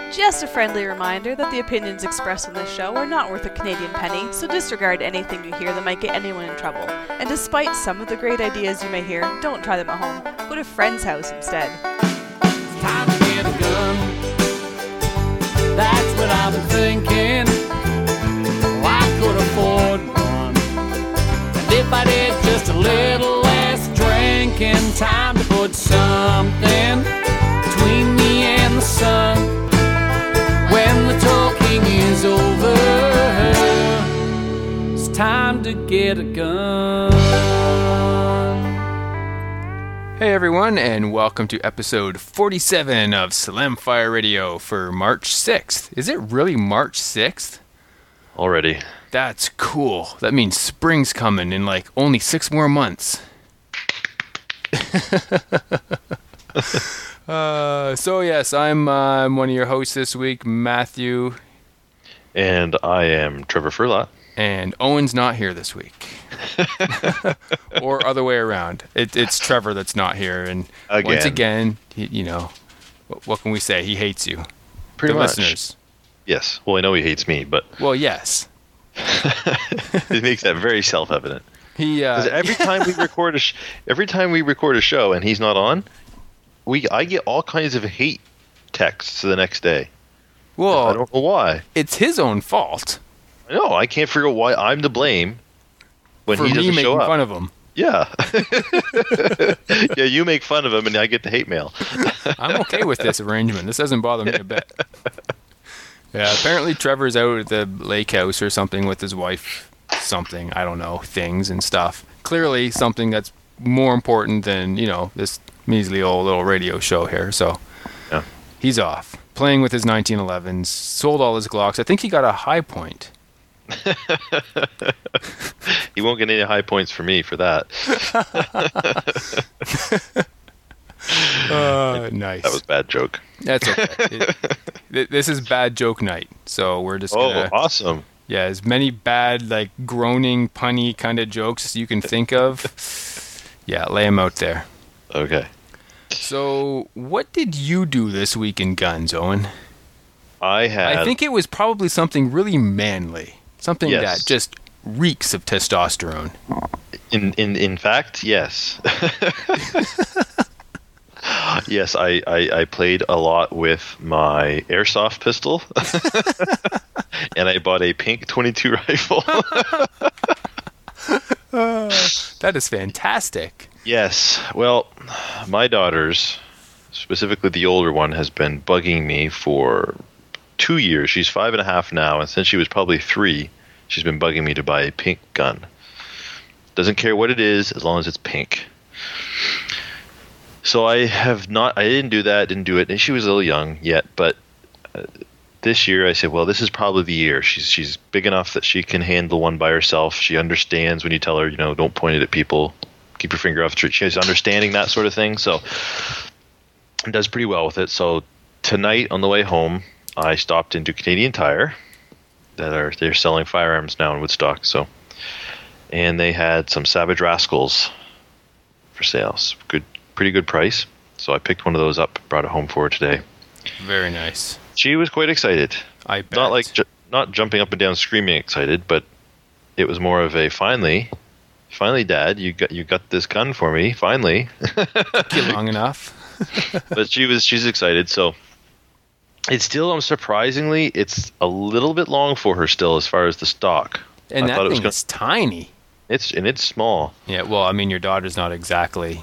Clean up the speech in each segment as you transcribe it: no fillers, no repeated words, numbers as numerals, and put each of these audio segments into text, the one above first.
Just a friendly reminder that the opinions expressed on this show are not worth a Canadian penny, so disregard anything you hear that might get anyone in trouble. And despite some of the great ideas you may hear, don't try them at home. Go to a friend's house instead. It's time to get a gun. That's what I've been thinking. Oh, I could afford one. And if I did just a little less drinking, time to put something between me and the sun. When the talking is over, it's time to get a gun. Hey everyone, and welcome to episode 47 of Slamfire Radio for March 6th. Is it really March 6th? Already. That's cool. That means spring's coming in like only 6 more months. So yes, I'm one of your hosts this week, Matthew. And I am Trevor Furlot. And Owen's not here this week. Or other way around. It's Trevor that's not here. And once again, what can we say? He hates you. Pretty much. Listeners. Yes. Well, I know he hates me, but... Well, yes. It makes that very self-evident. Because every time we record a show and he's not on, I get all kinds of hate texts the next day. Well, I don't know why. It's his own fault. I know. I can't figure out why I'm to blame when he doesn't show up. For me making fun of him. Yeah. Yeah, you make fun of him and I get the hate mail. I'm okay with this arrangement. This doesn't bother me a bit. Yeah, apparently Trevor's out at the lake house or something with his wife. Something, I don't know, things and stuff. Clearly something that's more important than, this measly old little radio show here. So yeah. He's off. Playing with his 1911s. Sold all his Glocks. I think he got a high point. He won't get any high points for me for that. Nice. That was a bad joke. That's okay. This is bad joke night, so we're just gonna... Oh, awesome. Yeah, as many bad, like, groaning, punny kind of jokes as you can think of. Yeah, lay them out there. Okay. So, what did you do this week in guns, Owen? I think it was probably something really manly. Something Yes. that just reeks of testosterone. In fact, yes. Yes, I played a lot with my airsoft pistol. And I bought a pink .22 rifle. That is fantastic. Yes. Well, my daughters, specifically the older one, has been bugging me for 2 years. She's 5.5 now, and since she was probably 3, she's been bugging me to buy a pink gun. Doesn't care what it is, as long as it's pink. So I didn't do that, didn't do it, and she was a little young yet, but this year I said, well, this is probably the year. She's big enough that she can handle one by herself. She understands when you tell her, don't point it at people, keep your finger off the trigger. She's understanding that sort of thing, so it does pretty well with it. So tonight on the way home, I stopped into Canadian Tire. They're selling firearms now in Woodstock, and they had some Savage Rascals for sales. Pretty good price. So I picked one of those up, brought it home for her today. Very nice. She was quite excited. I bet. Not jumping up and down screaming excited, but it was more of a finally, Dad, you got this gun for me, finally. Took you long enough. But she's excited, so it's still surprisingly it's a little bit long for her still as far as the stock. And that thing is tiny. It's small. Yeah, well, I mean your daughter's not exactly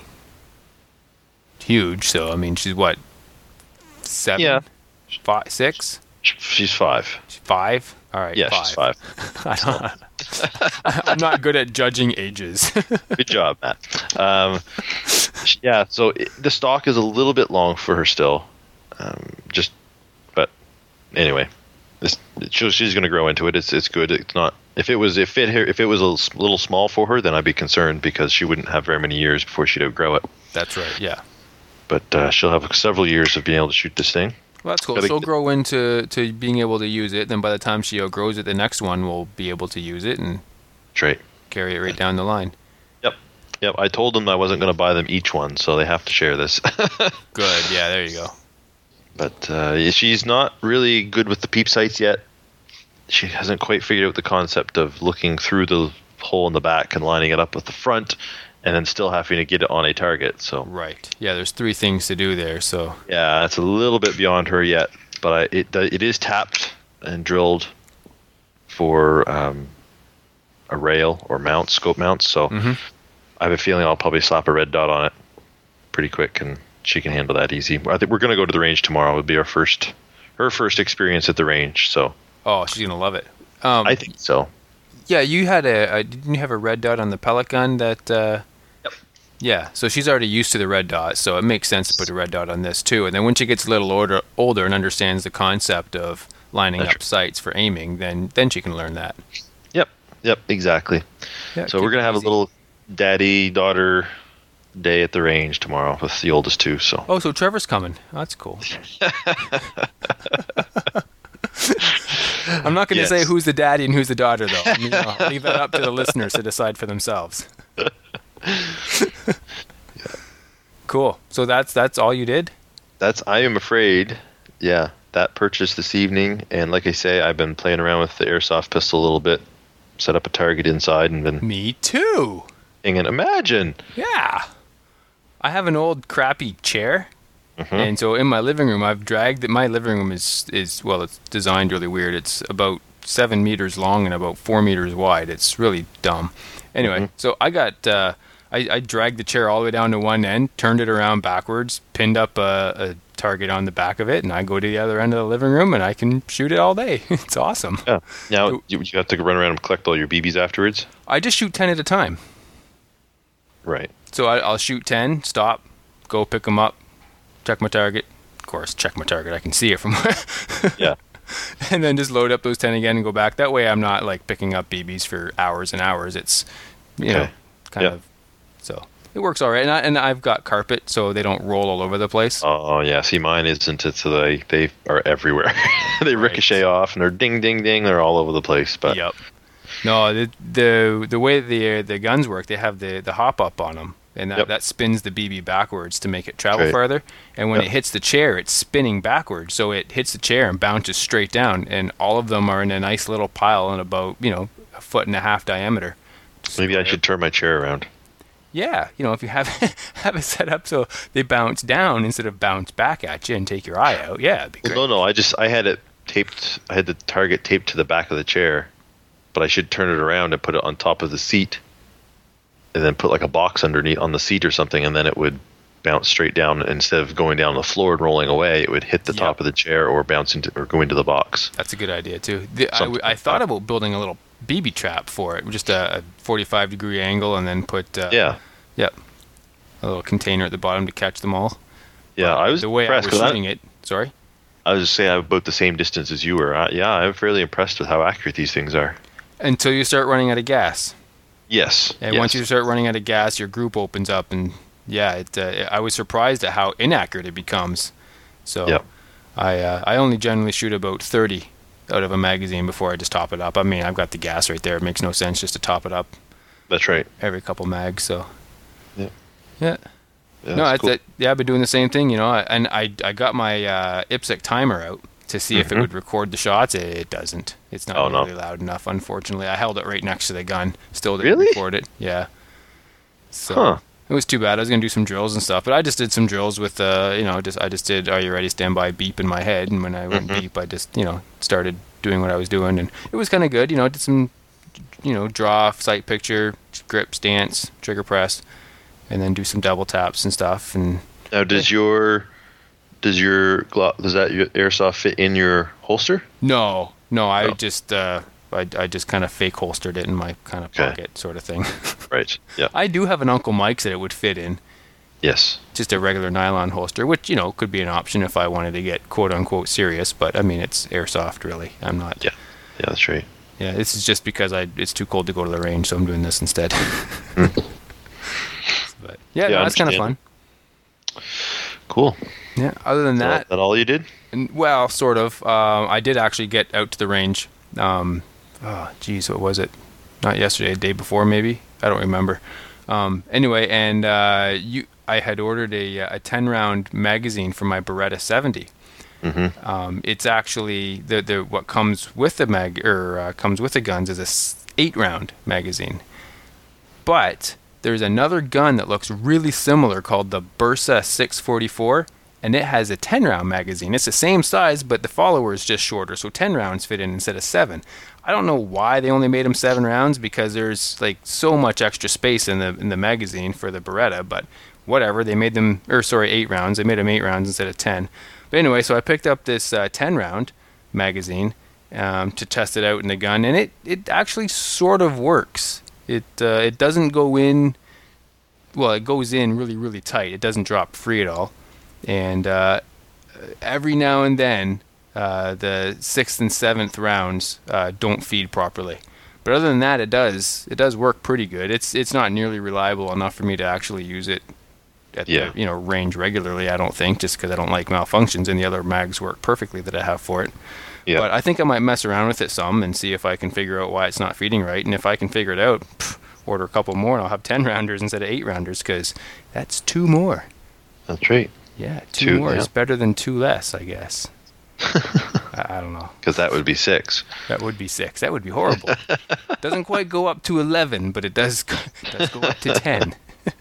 huge, so I mean she's what? 7? Yeah. 5, 6? She's 5. 5? All right. Yeah, 5. She's 5. I'm not good at judging ages. Good job, Matt. Yeah, so the stock is a little bit long for her still. But anyway, she's going to grow into it. It's good. It's not. If it was a little small for her, then I'd be concerned because she wouldn't have very many years before she'd outgrow it. That's right. Yeah. But she'll have several years of being able to shoot this thing. Well, that's cool. She'll grow into being able to use it. Then by the time she outgrows it, the next one will be able to use it and carry it right down the line. Yep. I told them I wasn't going to buy them each one, so they have to share this. Good. Yeah, there you go. But she's not really good with the peep sights yet. She hasn't quite figured out the concept of looking through the hole in the back and lining it up with the front, and then still having to get it on a target. So Right. Yeah, there's 3 things to do there, so... yeah, it's a little bit beyond her yet, but it is tapped and drilled for a rail or mount, scope mounts. So I have a feeling I'll probably slap a red dot on it pretty quick, and she can handle that easy. I think we're going to go to the range tomorrow. It'll be her first experience at the range. So Oh, she's gonna love it. I think so. Yeah, you had didn't you have a red dot on the pellet gun that... Yep. Yeah, so she's already used to the red dot, so it makes sense to put a red dot on this too. And then when she gets a little older and understands the concept of lining That's up sights for aiming, then she can learn that. Yep, exactly. Yeah, So we're going to have a little daddy-daughter day at the range tomorrow with the oldest two. So Oh, so Trevor's coming. Oh, that's cool. I'm not going to Yes. say who's the daddy and who's the daughter, though. I'll leave that up to the listeners to decide for themselves. Cool. So that's all you did? I am afraid, yeah, that purchase this evening. And like I say, I've been playing around with the airsoft pistol a little bit, set up a target inside and been Me too. hanging. Imagine. Yeah. I have an old crappy chair. And so in my living room, I've dragged it. My living room is well, it's designed really weird. It's about 7 meters long and about 4 meters wide. It's really dumb. Anyway, so I got, I dragged the chair all the way down to one end, turned it around backwards, pinned up a target on the back of it, and I go to the other end of the living room and I can shoot it all day. It's awesome. Yeah. Now you have to run around and collect all your BBs afterwards. I just shoot 10 at a time. Right. So I'll shoot 10, stop, go pick them up, check my target. Of course, check my target. I can see it from Yeah. and then just load up those 10 again and go back. That way I'm not like picking up BBs for hours and hours. It's, you know, kind of, so it works all right. And I've got carpet so they don't roll all over the place. Oh yeah. See, mine isn't. It's they are everywhere. They ricochet off and they're ding ding ding. They're all over the place. But Yep. No, the way the guns work, they have the hop up on them. And that spins the BB backwards to make it travel farther. And when it hits the chair, it's spinning backwards. So it hits the chair and bounces straight down. And all of them are in a nice little pile in about, 1.5 foot diameter. maybe I should turn my chair around. Yeah, if you have it set up so they bounce down instead of bounce back at you and take your eye out. Yeah, it'd be great. Well, no. I had it taped. I had the target taped to the back of the chair, but I should turn it around and put it on top of the seat. And then put like a box underneath on the seat or something, and then it would bounce straight down. Instead of going down the floor and rolling away, it would hit the top of the chair or bounce into or go into the box. That's a good idea too. I thought about building a little BB trap for it, just a 45-degree angle, and then put a little container at the bottom to catch them all. Yeah, I was the way I was impressed. shooting it. Sorry. I was just saying I'm about the same distance as you were. I'm fairly impressed with how accurate these things are. Until you start running out of gas. Yes. And once you start running out of gas, your group opens up, and I was surprised at how inaccurate it becomes. So I only generally shoot about 30 out of a magazine before I just top it up. I mean, I've got the gas right there. It makes no sense just to top it up. That's right. Every couple mags. So Yeah. Yeah. No, that's cool. I've been doing the same thing, and I got my IPSC timer out to see if it would record the shots. It doesn't. It's not really loud enough, unfortunately. I held it right next to the gun. Still didn't record it. Yeah. So it was too bad. I was going to do some drills and stuff, but I just did some drills with, I just did Are You Ready, Stand By beep in my head, and when I went beep, I just, started doing what I was doing, and it was kind of good. Did some, draw, sight picture, grip, stance, trigger press, and then do some double taps and stuff. And now, does your airsoft fit in your holster? No, I just I just kind of fake holstered it in my kind of pocket sort of thing. Right. Yeah. I do have an Uncle Mike's that it would fit in. Yes. Just a regular nylon holster, which could be an option if I wanted to get quote unquote serious. But I mean, it's airsoft, really. I'm not. Yeah. Yeah, that's right. Yeah, this is just because it's too cold to go to the range, so I'm doing this instead. But that's kind of fun. Cool. Yeah. Other than that, is that all you did? Well, sort of. I did actually get out to the range. What was it? Not yesterday, the day before, maybe. I don't remember. Anyway, and I had ordered a 10-round magazine for my Beretta 70. It's actually the what comes with the comes with the guns is a 8-round magazine. But there's another gun that looks really similar called the Bursa 644, and it has a 10-round magazine. It's the same size, but the follower is just shorter, so 10 rounds fit in instead of 7. I don't know why they only made them 7 rounds, because there's like so much extra space in the magazine for the Beretta, but whatever. They made them, 8 rounds. They made them 8 rounds instead of 10. But anyway, so I picked up this 10-round magazine to test it out in the gun, and it actually sort of works. It doesn't go in, well, it goes in really, really tight. It doesn't drop free at all. And every now and then, the 6th and 7th rounds don't feed properly. But other than that, it does work pretty good. It's not nearly reliable enough for me to actually use it at the range regularly, I don't think, just because I don't like malfunctions, and the other mags work perfectly that I have for it. Yeah. But I think I might mess around with it some and see if I can figure out why it's not feeding right. And if I can figure it out, order a couple more, and I'll have 10-rounders instead of 8-rounders, because that's 2 more. That's right. Yeah, 2 more is better than 2 less, I guess. I don't know. Because that would be 6. That would be 6. That would be horrible. Doesn't quite go up to 11, but it does go up to 10.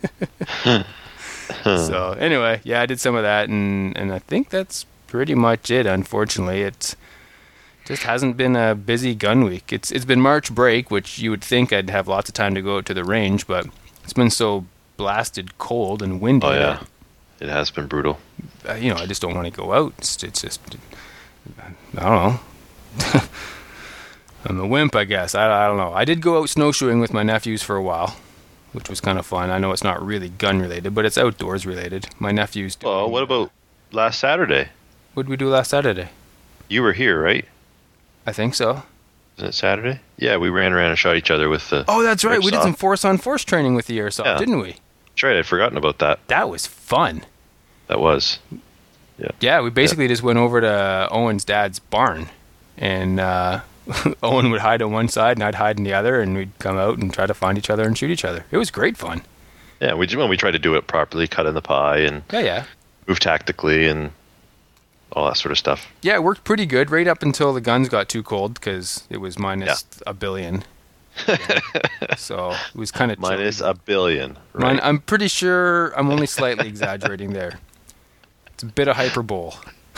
So anyway, yeah, I did some of that, and I think that's pretty much it. Unfortunately, it just hasn't been a busy gun week. It's been March break, which you would think I'd have lots of time to go out to the range, but it's been so blasted cold and windy. Oh yeah, it has been brutal. I just don't want to go out. It's just, I don't know. I'm a wimp, I guess. I don't know. I did go out snowshoeing with my nephews for a while, which was kind of fun. I know it's not really gun related, but it's outdoors related. My nephews do. Oh, what about last Saturday? What did we do last Saturday? You were here, right? I think so. Is it Saturday? Yeah, we ran around and shot each other with the... Oh, that's right. airsoft. We did some force-on-force training with the airsoft, didn't we? That's right. I'd forgotten about that. That was fun. That was. Yeah. Yeah, we basically just went over to Owen's dad's barn, and Owen would hide on one side and I'd hide on the other, and we'd come out and try to find each other and shoot each other. It was great fun. Yeah, we tried to do it properly, cut in the pie and move tactically and all that sort of stuff. Yeah, it worked pretty good right up until the guns got too cold, because it was minus a billion. So it was kind of minus a billion. Right? I'm pretty sure I'm only slightly exaggerating there. It's a bit of hyperbole.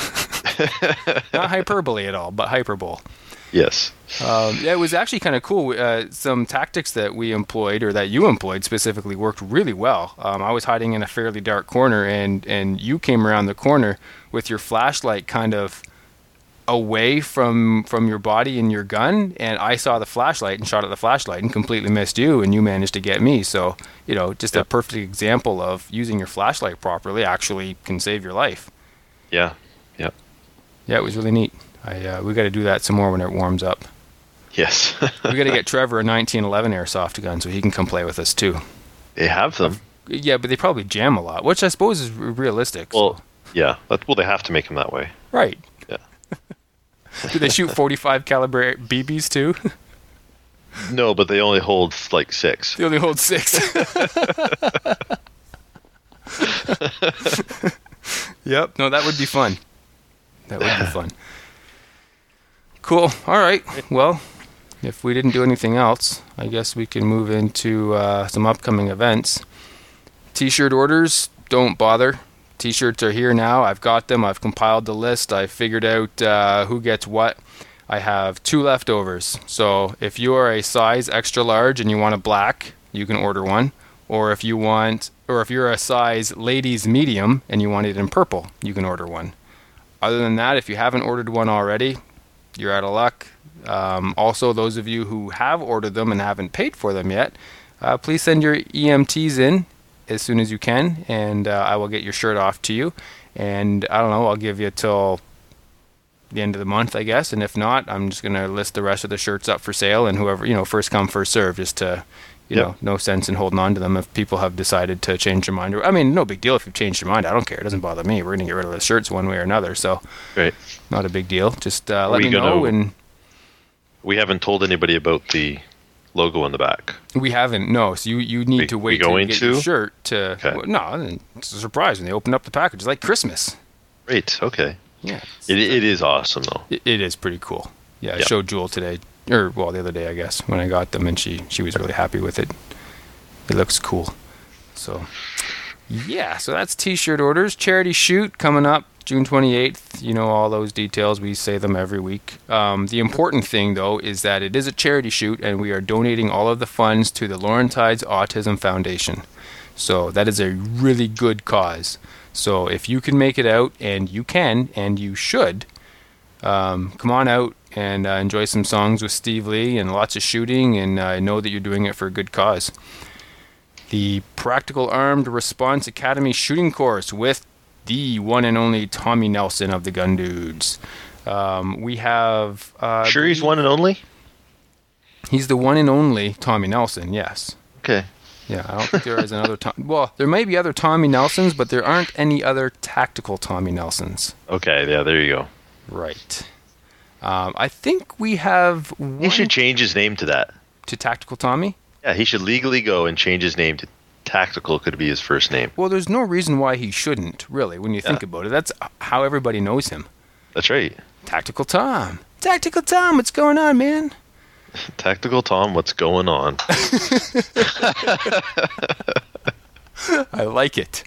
Not hyperbole at all, but hyperbole. Yes. It was actually kind of cool. Some tactics that we employed, or that you employed specifically, worked really well. I was hiding in a fairly dark corner, and you came around the corner with your flashlight kind of away from your body and your gun, and I saw the flashlight and shot at the flashlight and completely missed you, and you managed to get me. So, just a perfect example of using your flashlight properly actually can save your life. Yeah. Yeah, it was really neat. We got to do that some more when it warms up. Yes. We got to get Trevor a 1911 airsoft gun so he can come play with us too. They have them. Yeah, but they probably jam a lot, which I suppose is realistic. Well, yeah. Well, they have to make them that way. Right. Yeah. Do they shoot 45 caliber BBs too? No, but they only hold like 6. They only hold 6. Yep. No, that would be fun. That would be fun. Cool. All right. Well, if we didn't do anything else, I guess we can move into some upcoming events. T-shirt orders, don't bother. T-shirts are here now. I've got them. I've compiled the list. I've figured out who gets what. I have 2 leftovers. So if you are a size extra large and you want a black, you can order one. Or if you're a size ladies medium and you want it in purple, you can order one. Other than that, if you haven't ordered one already, you're out of luck. Also, those of you who have ordered them and haven't paid for them yet, please send your EMTs in as soon as you can, and I will get your shirt off to you. And I don't know, I'll give you till the end of the month, I guess. And if not, I'm just going to list the rest of the shirts up for sale, and whoever, first come, first serve, just to, no sense in holding on to them if people have decided to change their mind. I mean, no big deal if you've changed your mind. I don't care. It doesn't bother me. We're going to get rid of the shirts one way or another. So, right. Not a big deal. Just let me know. And we haven't told anybody about the logo on the back. We haven't. No. So you need to wait till you get your shirt to. Okay. Well, no, it's a surprise when they open up the package. It's like Christmas. Great. Okay. Yeah. It is awesome though. It is pretty cool. Yeah, I Yeah. showed Jewel today, or well, the other day, I guess, when I got them, and she was really happy with it. It looks cool. So, yeah, so that's T-shirt orders. Charity shoot coming up June 28th. You know all those details. We say them every week. The important thing, though, is that it is a charity shoot, and we are donating all of the funds to the Laurentides Autism Foundation. So that is a really good cause. So if you can make it out, and you can, and you should, come on out and enjoy some songs with Steve Lee and lots of shooting, and know that you're doing it for a good cause. The Practical Armed Response Academy shooting course with the one and only Tommy Nelson of the Gun Dudes. We have... Sure he's one and only? He's the one and only Tommy Nelson, yes. Okay. Yeah, I don't think there is another Tom. Well, there may be other Tommy Nelsons, but there aren't any other tactical Tommy Nelsons. Okay, yeah, there you go. Right. I think we have one He should change his name to that. to Tactical Tommy. Yeah, he should legally go and change his name to Tactical could be his first name. Well, there's no reason why he shouldn't, really, when you think about it. That's how everybody knows him. That's right. Tactical Tom. Tactical Tom, what's going on, man? Tactical Tom, what's going on? I like it.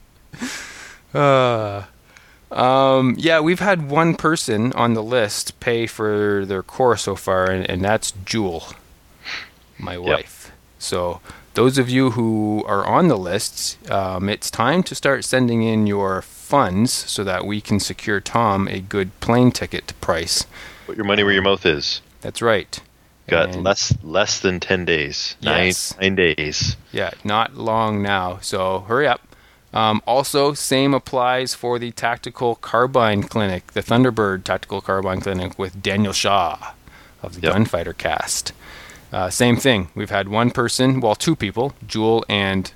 Yeah, we've had one person on the list pay for their course so far, and that's Jewel, my wife. So those of you who are on the list, it's time to start sending in your funds so that we can secure Tom a good plane ticket price. Put your money where your mouth is. That's right. Got And- less than 10 days. Yes. 9 days. Yeah, not long now, so hurry up. Also, same applies for the Tactical Carbine Clinic, the Thunderbird Tactical Carbine Clinic with Daniel Shaw of the Yep. Gunfighter Cast. Same thing. We've had one person, well, two people, Jewel and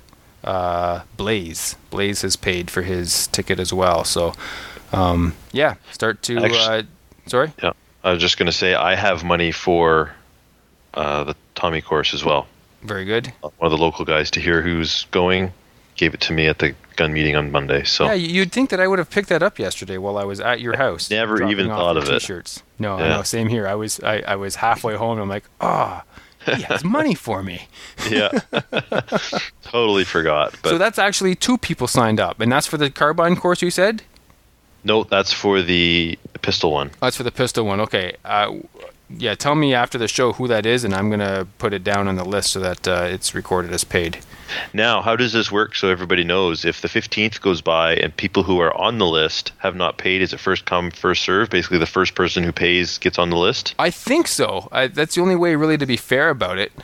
Blaze. Blaze has paid for his ticket as well. So, yeah, start to... Actually- sorry? Yeah. I was just going to say I have money for the Tommy course as well. Very good. One of the local guys to hear who's going gave it to me at the gun meeting on Monday. So Yeah, you'd think that I would have picked that up yesterday while I was at your house. Never dropping even off thought your of it. T-shirts. No, Yeah. no, same here. I was halfway home and I'm like, he has money for me. yeah, totally forgot. But So that's actually two people signed up, and that's for the carbine course you said? no, that's for the pistol one. That's for the pistol one. Okay. Yeah, tell me after the show who that is, and I'm going to put it down on the list so that it's recorded as paid. Now, how does this work so everybody knows? If the 15th goes by and people who are on the list have not paid, is it first come, first serve? Basically, the first person who pays gets on the list? I think so. That's the only way really to be fair about it.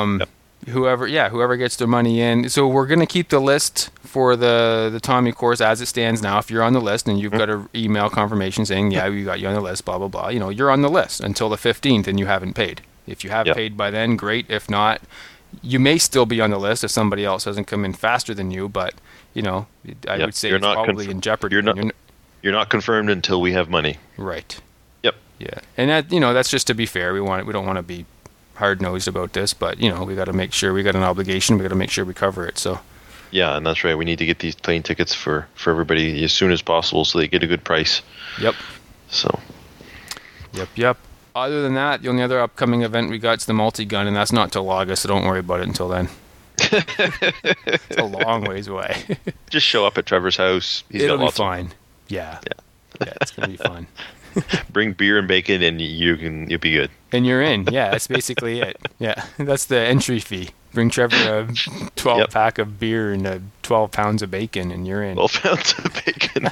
Whoever gets their money in. So we're going to keep the list for the Tommy course as it stands now. If you're on the list and you've got an email confirmation saying, yeah, we got you on the list, blah, blah, blah, you're on the list until the 15th and you haven't paid. If you have Yep. paid by then, great. If not, you may still be on the list if somebody else hasn't come in faster than you, but, I Yep. would say You're it's not probably in jeopardy. You're not confirmed until we have money. Right. Yep. Yeah, and that that's just to be fair. We don't want to be hard nosed about this, but we got to make sure we got an obligation. We got to make sure we cover it. So Yeah, and that's right. We need to get these plane tickets for everybody as soon as possible so they get a good price. yep. So Yep. Other than that, the only other upcoming event we got is the multi-gun, and that's not till August, so don't worry about it until then. It's a long ways away. just show up at Trevor's house. He's It'll got be lots of- fine. Yeah, it's gonna be fun. Bring beer and bacon, and you'll be good. And you're in. Yeah, that's basically it. Yeah, that's the entry fee. Bring Trevor a 12-pack of beer and 12 pounds of bacon, and you're in. 12 pounds of bacon.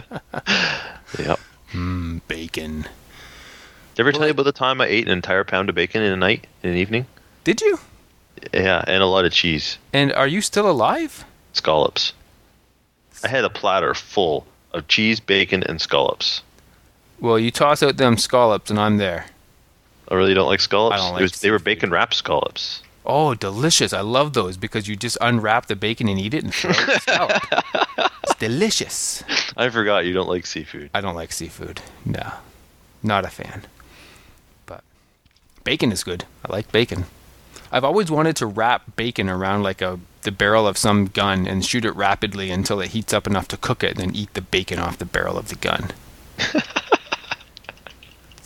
Yep. Bacon. Did I ever tell you about the time I ate an entire pound of bacon in an evening? Did you? Yeah, and a lot of cheese. And are you still alive? Scallops. I had a platter full of cheese, bacon, and scallops. Well, you toss out them scallops, and I'm there. I really don't like scallops. I don't like They were seafood. bacon wrapped scallops. Oh, delicious. I love those because you just unwrap the bacon and eat it and throw it in the scallop. It's delicious. I forgot you don't like seafood. I don't like seafood. No, not a fan. But bacon is good. I like bacon. I've always wanted to wrap bacon around like the barrel of some gun and shoot it rapidly until it heats up enough to cook it and then eat the bacon off the barrel of the gun.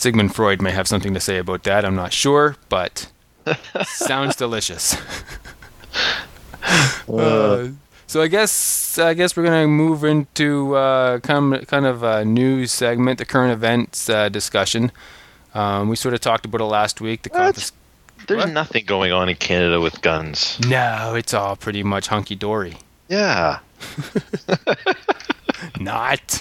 Sigmund Freud may have something to say about that. I'm not sure, but sounds delicious. So I guess we're gonna move into kind of a news segment, the current events discussion. We sort of talked about it last week. There's nothing going on in Canada with guns. No, it's all pretty much hunky dory. Yeah. Not.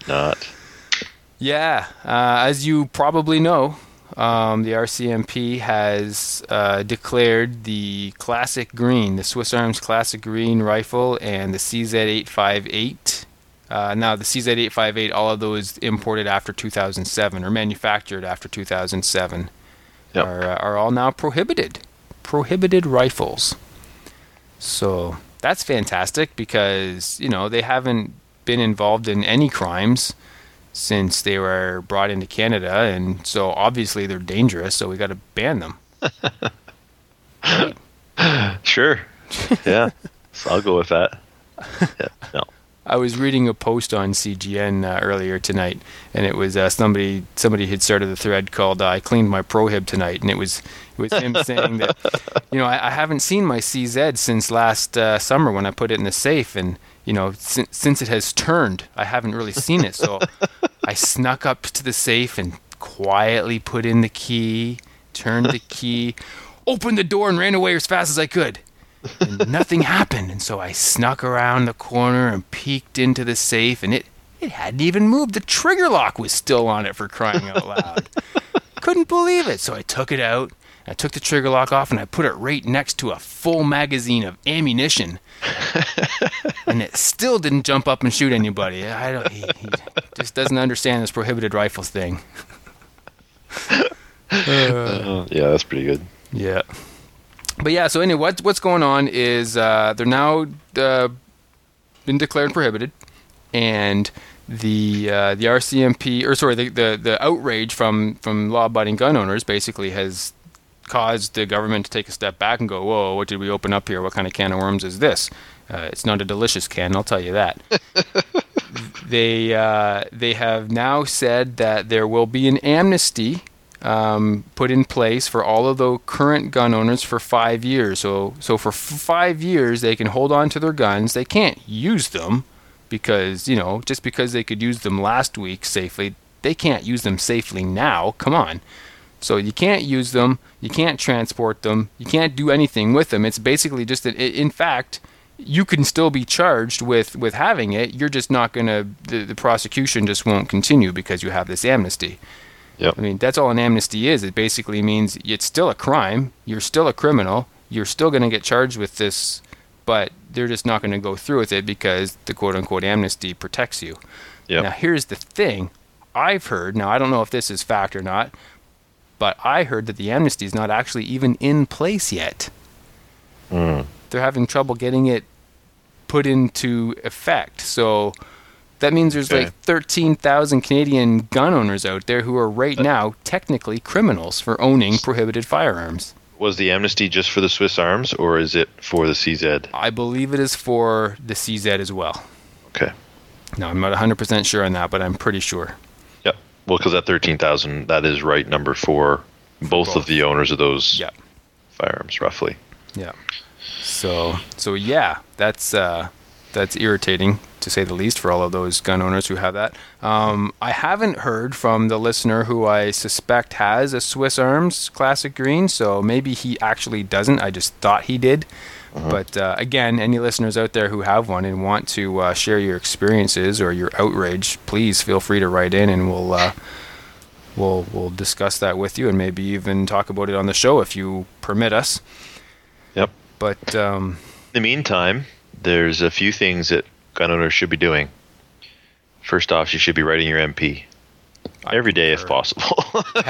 Yeah. As you probably know, the RCMP has declared the Classic Green, the Swiss Arms Classic Green rifle, and the CZ858. Now, the CZ858, all of those imported after 2007 or manufactured after 2007 are all now prohibited rifles. So that's fantastic because, they haven't been involved in any crimes since they were brought into Canada, and so obviously they're dangerous, so we got to ban them. Right? Sure. Yeah. So I'll go with that. Yeah. No. I was reading a post on CGN earlier tonight, and it was somebody had started a thread called "I cleaned my Prohib tonight," and it was him saying that, I haven't seen my CZ since last summer when I put it in the safe, and since it has turned, I haven't really seen it. So I snuck up to the safe and quietly put in the key, turned the key, opened the door, and ran away as fast as I could. And nothing happened, and so I snuck around the corner and peeked into the safe, and it hadn't even moved. The trigger lock was still on it, for crying out loud. Couldn't believe it. So I took it out, I took the trigger lock off, and I put it right next to a full magazine of ammunition. And it still didn't jump up and shoot anybody. He just doesn't understand this prohibited rifles thing. Yeah, that's pretty good. Yeah. But yeah, so anyway, what's going on is they're now been declared prohibited, and the RCMP, the outrage from law-abiding gun owners basically has caused the government to take a step back and go, whoa, what did we open up here? What kind of can of worms is this? It's not a delicious can, I'll tell you that. They have now said that there will be an amnesty put in place for all of the current gun owners for 5 years. So for 5 years they can hold on to their guns. They can't use them because, just because they could use them last week safely, they can't use them safely now. Come on. So you can't use them, you can't transport them, you can't do anything with them. It's basically just in fact, you can still be charged with having it. You're just not going to, the prosecution just won't continue because you have this amnesty. Yep. I mean, that's all an amnesty is. It basically means it's still a crime. You're still a criminal. You're still going to get charged with this, but they're just not going to go through with it because the quote-unquote amnesty protects you. Yep. Now, here's the thing. I've heard, now I don't know if this is fact or not, but I heard that the amnesty is not actually even in place yet. They're having trouble getting it put into effect. So that means there's like 13,000 Canadian gun owners out there who are right now technically criminals for owning prohibited firearms. Was the amnesty just for the Swiss Arms, or is it for the CZ? I believe it is for the CZ as well. Okay. Now, I'm not 100% sure on that, but I'm pretty sure. Yep. Well, because that 13,000, that is right number for both of the owners of those firearms, roughly. Yeah. So yeah, that's irritating, to say the least, for all of those gun owners who have that. I haven't heard from the listener who I suspect has a Swiss Arms Classic Green, so maybe he actually doesn't. I just thought he did. But again, any listeners out there who have one and want to share your experiences or your outrage, please feel free to write in, and we'll discuss that with you, and maybe even talk about it on the show if you permit us. Yep. But in the meantime, there's a few things that gun owners should be doing. First off, you should be writing your MP every day if possible.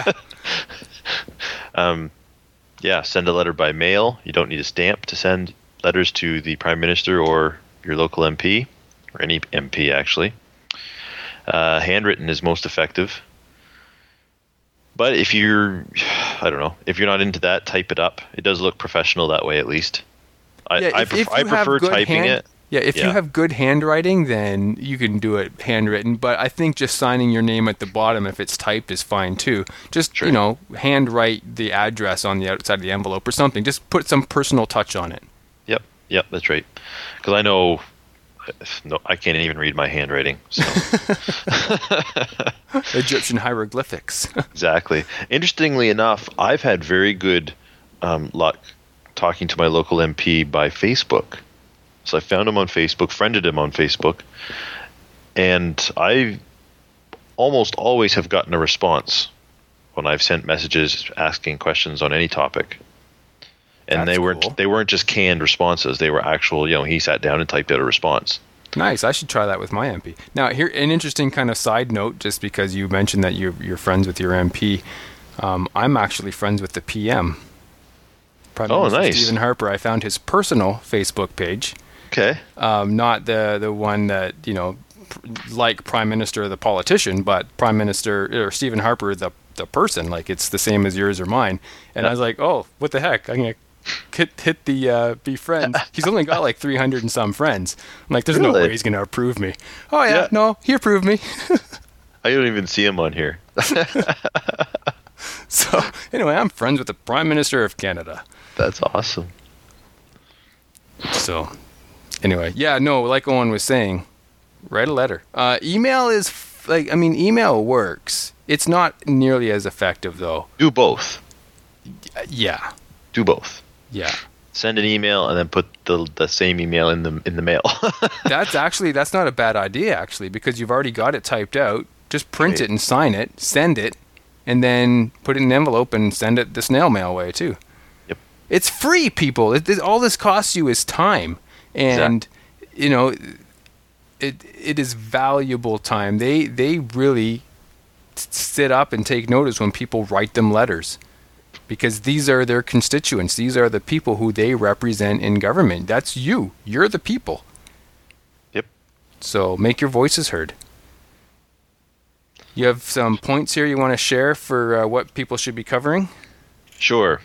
Send a letter by mail. You don't need a stamp to send letters to the Prime Minister or your local MP, or any MP actually. Handwritten is most effective. But if you're not into that, type it up. It does look professional that way, at least. I prefer typing it. Yeah, if you Yeah. have good handwriting, then you can do it handwritten. But I think just signing your name at the bottom, if it's typed, is fine too. Just, Sure. handwrite the address on the outside of the envelope or something. Just put some personal touch on it. Yep, that's right. Because I know, no, I can't even read my handwriting. So Egyptian hieroglyphics. exactly. Interestingly enough, I've had very good luck talking to my local MP by Facebook. So I found him on Facebook, friended him on Facebook, and I almost always have gotten a response when I've sent messages asking questions on any topic. And That's cool. they weren't just canned responses. They were actual, he sat down and typed out a response. Nice. I should try that with my MP. Now, here, an interesting kind of side note, just because you mentioned that you're friends with your MP. I'm actually friends with the PM. Prime Minister nice. Stephen Harper. I found his personal Facebook page. Okay. Not the one that, like Prime Minister the politician, but Prime Minister or Stephen Harper the person. Like, it's the same as yours or mine. And I was like, oh, what the heck? I'm going to hit the be friends. He's only got like 300 and some friends. I'm like, there's no Really? way he's going to approve me. Oh, yeah, Yeah. no, he approved me. I don't even see him on here. So, anyway, I'm friends with the Prime Minister of Canada. That's awesome. So, anyway, yeah, no, like Owen was saying, write a letter. Email is, email works. It's not nearly as effective, though. Do both. Yeah, Do both. yeah. Send an email and then put the same email in the mail. That's not a bad idea, actually, because you've already got it typed out. Just print Right. it and sign it, send it, and then put it in an envelope and send it the snail mail way, too. Yep. It's free, people. All this costs you is time. And, it is valuable time. They really sit up and take notice when people write them letters. Because these are their constituents. These are the people who they represent in government. That's you. You're the people. Yep. So make your voices heard. You have some points here you want to share for what people should be covering? Sure.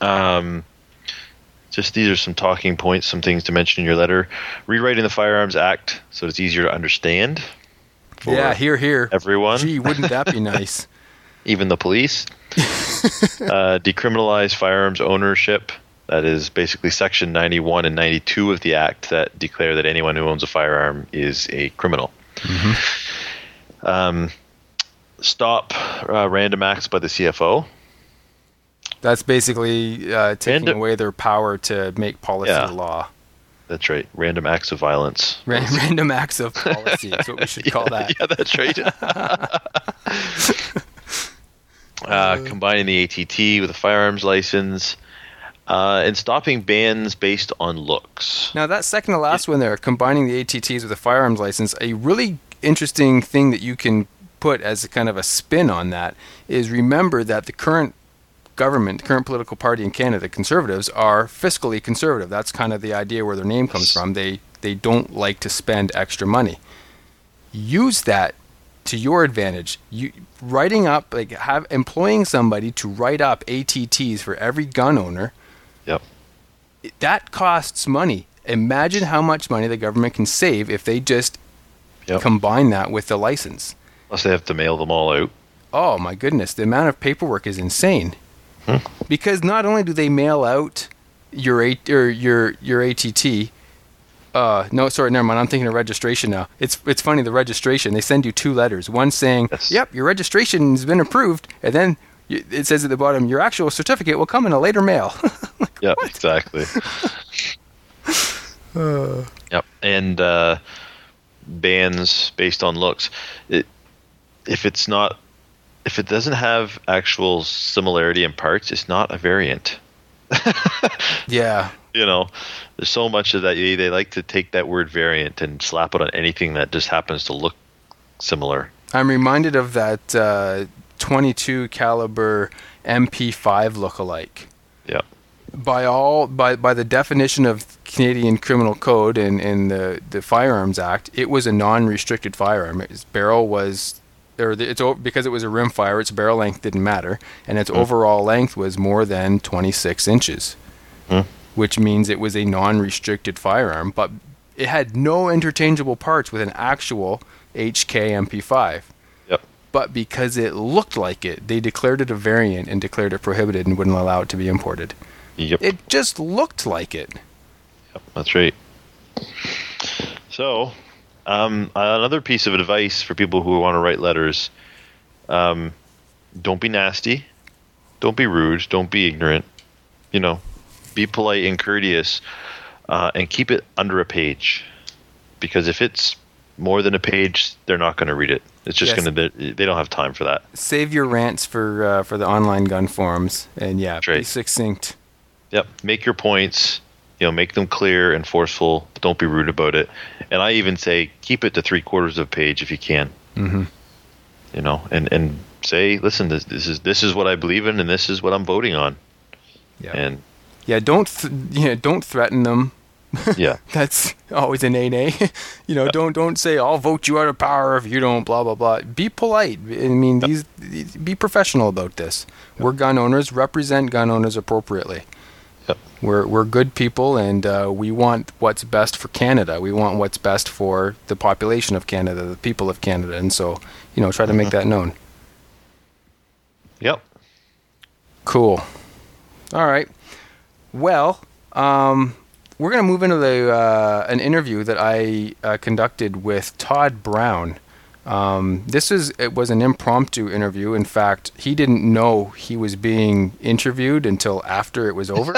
Just these are some talking points, some things to mention in your letter. Rewriting the Firearms Act so it's easier to understand for Yeah, here. everyone, Gee, wouldn't that be nice? even the police. Decriminalize firearms ownership. That is basically Section 91 and 92 of the Act that declare that anyone who owns a firearm is a criminal. Stop random acts by the CFO. That's basically taking Random- away their power to make policy Yeah. law. That's right. Random acts of violence. Random acts of policy is what we should call that. Yeah, that's right. Combining the ATT with a firearms license, and stopping bans based on looks. Now, that second to last one there, combining the ATTs with a firearms license, a really interesting thing that you can put as a kind of a spin on that is remember that the current government, the current political party in Canada, the Conservatives, are fiscally conservative. That's kind of the idea where their name comes from. They don't like to spend extra money. Use that to your advantage. Writing up, employing somebody to write up ATTs for every gun owner, Yep. that costs money. Imagine how much money the government can save if they just Yep. combine that with the license. Plus, they have to mail them all out. Oh my goodness, the amount of paperwork is insane. Because not only do they mail out your ATT, no, sorry, never mind. I'm thinking of registration now. It's funny, the registration. They send you two letters. One saying, Yes. "Yep, your registration has been approved," and then it says at the bottom, "Your actual certificate will come in a later mail." Yep, exactly. Yep, and bans based on looks. If it doesn't have actual similarity in parts, it's not a variant. Yeah. There's so much of that. They like to take that word variant and slap it on anything that just happens to look similar. I'm reminded of that 22 caliber MP5 lookalike. Yeah. By the definition of Canadian Criminal Code and the Firearms Act, it was a non-restricted firearm. Its barrel was, because it was a rimfire, its barrel length didn't matter, and its overall length was more than 26 inches, which means it was a non-restricted firearm. But it had no interchangeable parts with an actual HK MP5. Yep. But because it looked like it, they declared it a variant and declared it prohibited and wouldn't allow it to be imported. Yep. It just looked like it. Yep, that's right. So, another piece of advice for people who want to write letters: don't be nasty, don't be rude, don't be ignorant. Be polite and courteous, and keep it under a page. Because if it's more than a page, they're not going to read it. It's just they don't have time for that. Save your rants for the online gun forums, and be succinct. Yep, make your points. Make them clear and forceful. But don't be rude about it. And I even say keep it to 3/4 of a page if you can. Mm-hmm. And say, listen, this is what I believe in, and this is what I'm voting on. Yeah. And don't threaten them. Yeah. That's always an nay. Don't say I'll vote you out of power if you don't blah blah blah. Be polite. I mean, be professional about this. Yep. We're gun owners. Represent gun owners appropriately. Yep. We're good people, and we want what's best for Canada. We want what's best for the population of Canada, the people of Canada, and so try to make that known. Yep. Cool. All right. Well, we're going to move into an interview that I conducted with Todd Brown. It was an impromptu interview. In fact, he didn't know he was being interviewed until after it was over.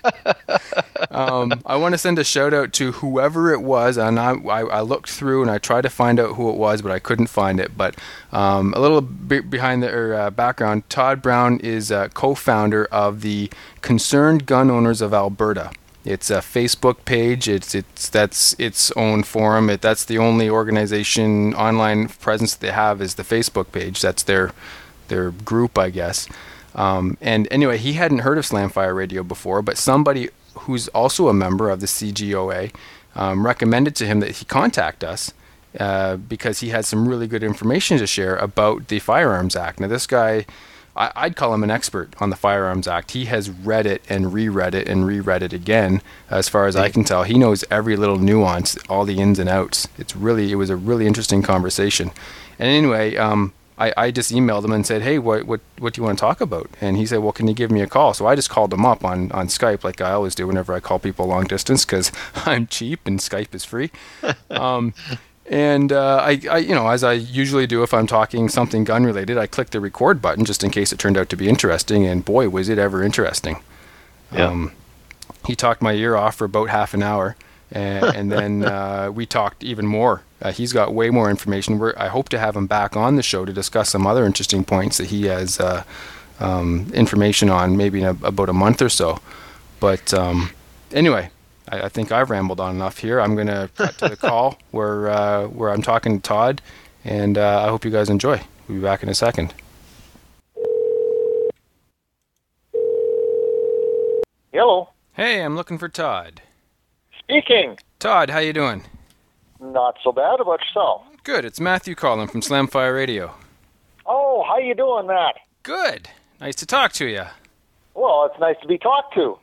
I want to send a shout out to whoever it was, and I looked through and I tried to find out who it was, but I couldn't find it. But a little bit behind the background, Todd Brown is a co-founder of the Concerned Gun Owners of Alberta. It's a Facebook page. That's its own forum. That's the only organization online presence that they have is the Facebook page. That's their group, I guess. And anyway, he hadn't heard of Slamfire Radio before, but somebody who's also a member of the CGOA recommended to him that he contact us because he had some really good information to share about the Firearms Act. Now, this guy, I'd call him an expert on the Firearms Act. He has read it and reread it and reread it again. As far as I can tell, he knows every little nuance, all the ins and outs. It was a really interesting conversation. And anyway, I just emailed him and said, hey, what do you want to talk about? And he said, well, can you give me a call? So I just called him up on Skype, like I always do whenever I call people long distance, because I'm cheap and Skype is free. And I as I usually do if I'm talking something gun related, I click the record button just in case it turned out to be interesting. And boy, was it ever interesting. Yeah. He talked my ear off for about half an hour, and then we talked even more. He's got way more information. I hope to have him back on the show to discuss some other interesting points that he has information on, maybe in about a month or so. But anyway. I think I've rambled on enough here. I'm going to cut to the call where I'm talking to Todd, and I hope you guys enjoy. We'll be back in a second. Hello. Hey, I'm looking for Todd. Speaking. Todd, how you doing? Not so bad. About yourself? Good. It's Matthew calling from Slamfire Radio. Oh, how you doing, Matt? Good. Nice to talk to you. Well, it's nice to be talked to.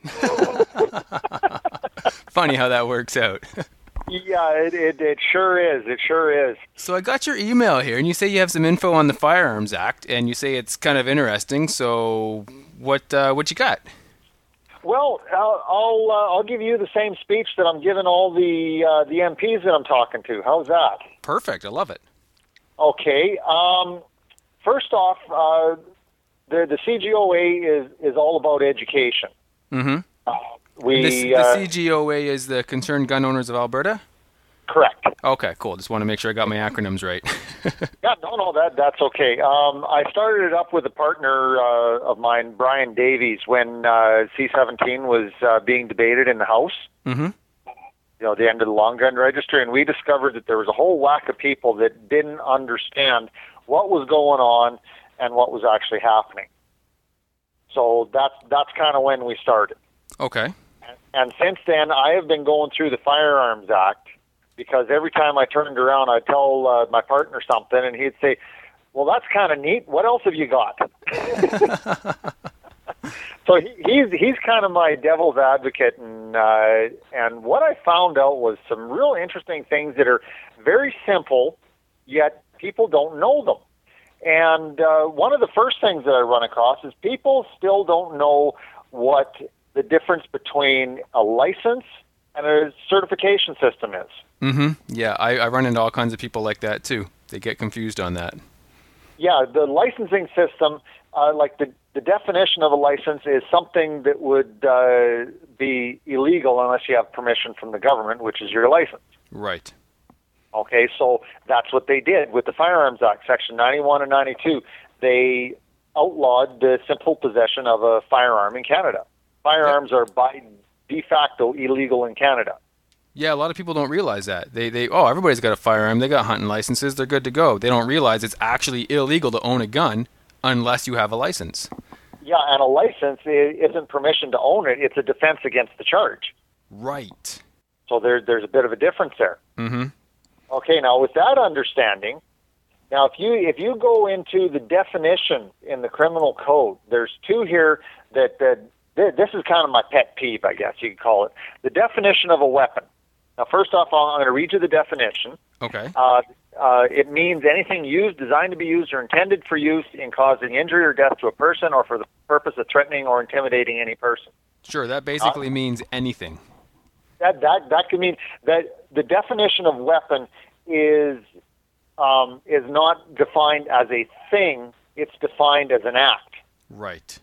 Funny how that works out. Yeah, it sure is. It sure is. So I got your email here, and you say you have some info on the Firearms Act, and you say it's kind of interesting. So what you got? Well, I'll give you the same speech that I'm giving all the MPs that I'm talking to. How's that? Perfect. I love it. Okay. First off, the CGOA is all about education. Mm-hmm. The CGOA is the Concerned Gun Owners of Alberta? Correct. Okay, cool. Just want to make sure I got my acronyms right. Yeah, no, that's okay. I started it up with a partner of mine, Brian Davies, when C-17 was being debated in the House. Mm-hmm. The end of the long gun registry, and we discovered that there was a whole whack of people that didn't understand what was going on and what was actually happening. So that's kind of when we started. Okay. And since then, I have been going through the Firearms Act because every time I turned around, I'd tell my partner something, and he'd say, well, that's kind of neat. What else have you got? So he's kind of my devil's advocate, and what I found out was some real interesting things that are very simple, yet people don't know them. And one of the first things that I run across is people still don't know what the difference between a license and a certification system is. Mm-hmm. Yeah, I run into all kinds of people like that too. They get confused on that. Yeah, the licensing system, like the definition of a license is something that would be illegal unless you have permission from the government, which is your license. Right. Okay, so that's what they did with the Firearms Act, Section 91 and 92. They outlawed the simple possession of a firearm in Canada. Firearms are by de facto illegal in Canada. Yeah, a lot of people don't realize that. They everybody's got a firearm, they got hunting licenses, they're good to go. They don't realize it's actually illegal to own a gun unless you have a license. Yeah, and a license isn't permission to own it, it's a defense against the charge. Right. So there's a bit of a difference there. Mm-hmm. Okay, now with that understanding, now if you go into the definition in the criminal code, there's two here that this is kind of my pet peeve, I guess you could call it. The definition of a weapon. Now, first off, I'm going to read you the definition. Okay. It means anything used, designed to be used, or intended for use in causing injury or death to a person, or for the purpose of threatening or intimidating any person. Sure, that basically means anything. That could mean that the definition of weapon is not defined as a thing; it's defined as an act. Right.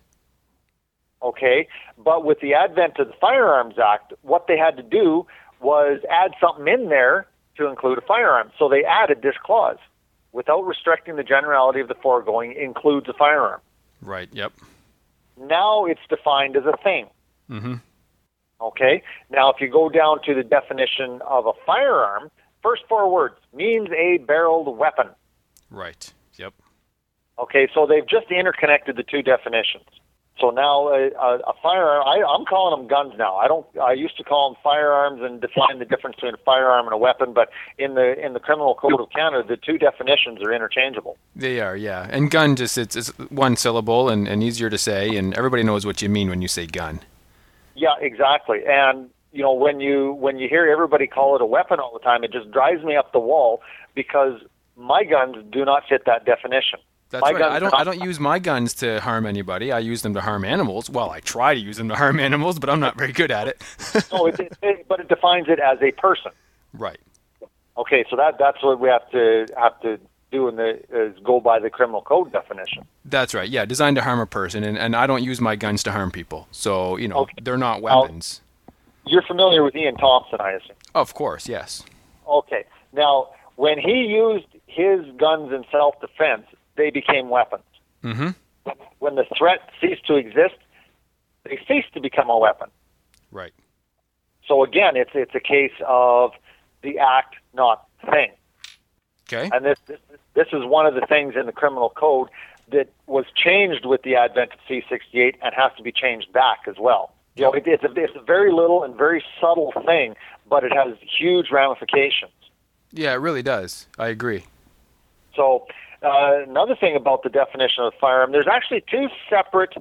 Okay, but with the advent of the Firearms Act, what they had to do was add something in there to include a firearm. So they added this clause, without restricting the generality of the foregoing, includes a firearm. Right, yep. Now it's defined as a thing. Mm-hmm. Okay, now if you go down to the definition of a firearm, first four words, means a barreled weapon. Right, yep. Okay, so they've just interconnected the two definitions. So now a firearm, I'm calling them guns now. I used to call them firearms and define the difference between a firearm and a weapon, but in the Criminal Code of Canada, the two definitions are interchangeable. They are, yeah. And gun it's one syllable and easier to say, and everybody knows what you mean when you say gun. Yeah, exactly. And you know, when you hear everybody call it a weapon all the time, it just drives me up the wall because my guns do not fit that definition. That's right. I don't use my guns to harm anybody. I use them to harm animals. Well, I try to use them to harm animals, but I'm not very good at it. No, but it defines it as a person. Right. Okay, so that's what we have to do is go by the Criminal Code definition. That's right. Yeah, designed to harm a person, and I don't use my guns to harm people. So okay. They're not weapons. You're familiar with Ian Thompson, I assume. Of course, yes. Okay. Now, when he used his guns in self-defense, they became weapons. Mm-hmm. When the threat ceased to exist, they ceased to become a weapon. Right. So again, it's a case of the act, not thing. Okay. And this is one of the things in the Criminal Code that was changed with the advent of C-68 and has to be changed back as well. You know, it's a very little and very subtle thing, but it has huge ramifications. Yeah, it really does. I agree. So another thing about the definition of firearm, there's actually two separate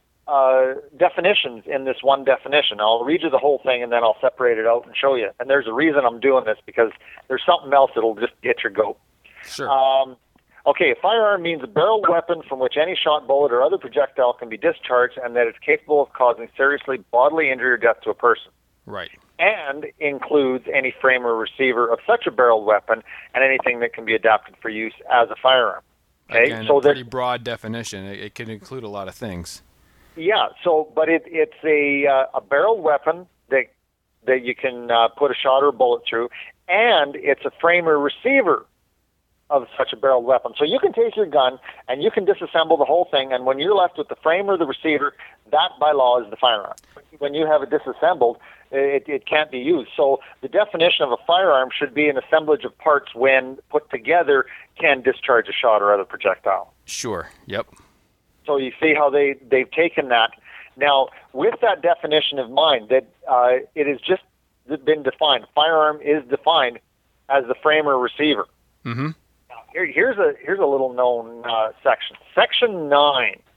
definitions in this one definition. I'll read you the whole thing and then I'll separate it out and show you. And there's a reason I'm doing this because there's something else that'll just get your goat. Sure. Okay, a firearm means a barreled weapon from which any shot, bullet, or other projectile can be discharged and that it's capable of causing seriously bodily injury or death to a person. Right. And includes any frame or receiver of such a barreled weapon and anything that can be adapted for use as a firearm. Okay, Again, so a pretty broad definition. It can include a lot of things. Yeah. So, but it's a barreled weapon that you can put a shot or a bullet through, and it's a frame or receiver of such a barreled weapon. So you can take your gun and you can disassemble the whole thing, and when you're left with the frame or the receiver, that by law is the firearm. When you have it disassembled, it can't be used. So the definition of a firearm should be an assemblage of parts when put together can discharge a shot or other projectile. Sure. Yep. So you see how they've taken that. Now, with that definition of mind, that it has just been defined. Firearm is defined as the frame or receiver. Mm-hmm. Here's a little known section. Section 9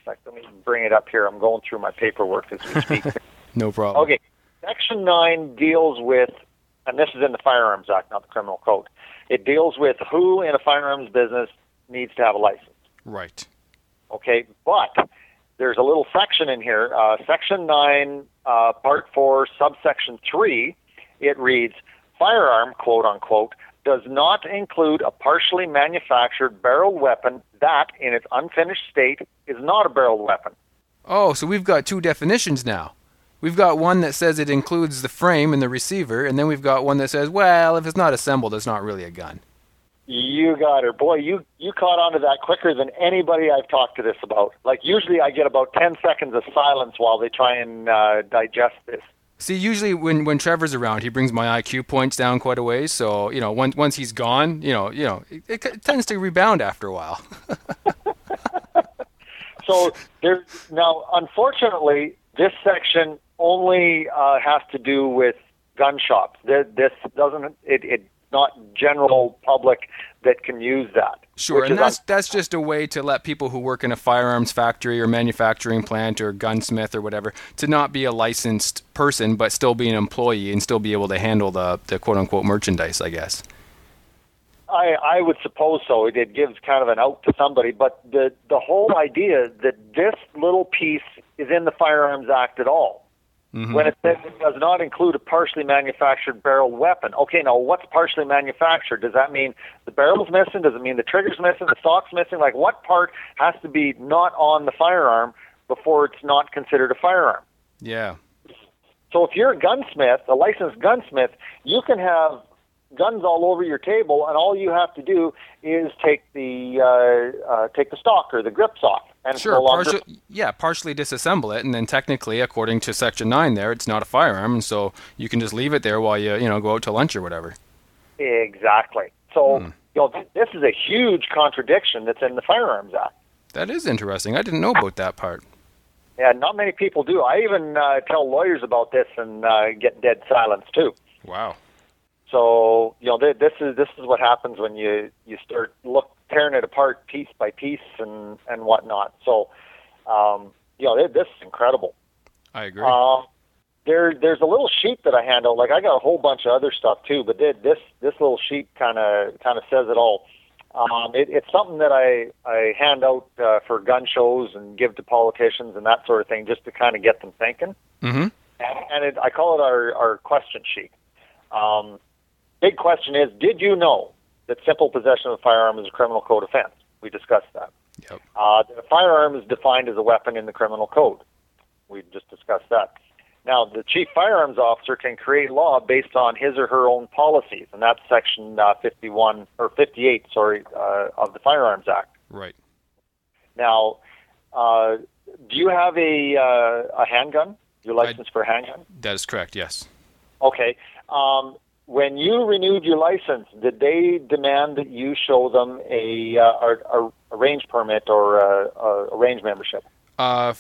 sec. Let me bring it up here. I'm going through my paperwork as we speak. No problem. Okay. Section 9 deals with, and this is in the Firearms Act, not the Criminal Code. It deals with who in a firearms business needs to have a license. Right. Okay, but there's a little section in here, Section 9, Part 4, Subsection 3. It reads, firearm, quote unquote, does not include a partially manufactured barreled weapon that, in its unfinished state, is not a barreled weapon. Oh, so we've got two definitions now. We've got one that says it includes the frame and the receiver, and then we've got one that says, well, if it's not assembled, it's not really a gun. You got her. Boy, you caught on to that quicker than anybody I've talked to this about. Like, usually I get about 10 seconds of silence while they try and digest this. See, usually when Trevor's around, he brings my IQ points down quite a ways. So, once he's gone, it tends to rebound after a while. So now, unfortunately, this section only has to do with gun shops. This doesn't. It's not general public that can use that. Sure, and that's just a way to let people who work in a firearms factory or manufacturing plant or gunsmith or whatever to not be a licensed person but still be an employee and still be able to handle the quote-unquote merchandise, I guess. I would suppose so. It gives kind of an out to somebody, but the whole idea that this little piece is in the Firearms Act at all. Mm-hmm. When it says it does not include a partially manufactured barreled weapon. Okay, now what's partially manufactured? Does that mean the barrel's missing? Does it mean the trigger's missing, the stock's missing? Like, what part has to be not on the firearm before it's not considered a firearm? Yeah. So if you're a gunsmith, a licensed gunsmith, you can have guns all over your table, and all you have to do is take the stock or the grips off. And sure, partially disassemble it, and then technically, according to Section 9 there, it's not a firearm, and so you can just leave it there while you go out to lunch or whatever. Exactly. So, this is a huge contradiction that's in the Firearms Act. That is interesting. I didn't know about that part. Yeah, not many people do. I even tell lawyers about this and get dead silence, too. Wow. So, this is what happens when you start tearing it apart piece by piece and whatnot. So, this is incredible. I agree. There's a little sheet that I hand out. Like, I got a whole bunch of other stuff too, but this little sheet kind of says it all. It's something that I hand out for gun shows and give to politicians and that sort of thing, just to kind of get them thinking. Mm-hmm. And I call it our question sheet. Big question is, did you know that simple possession of a firearm is a criminal code offense? We discussed that. Yep. The firearm is defined as a weapon in the criminal code. We just discussed that. Now, the chief firearms officer can create law based on his or her own policies, and that's Section 58 of the Firearms Act. Right. Now, do you have a handgun? Your license for a handgun? That is correct, yes. Okay. When you renewed your license, did they demand that you show them a range permit or a range membership? Let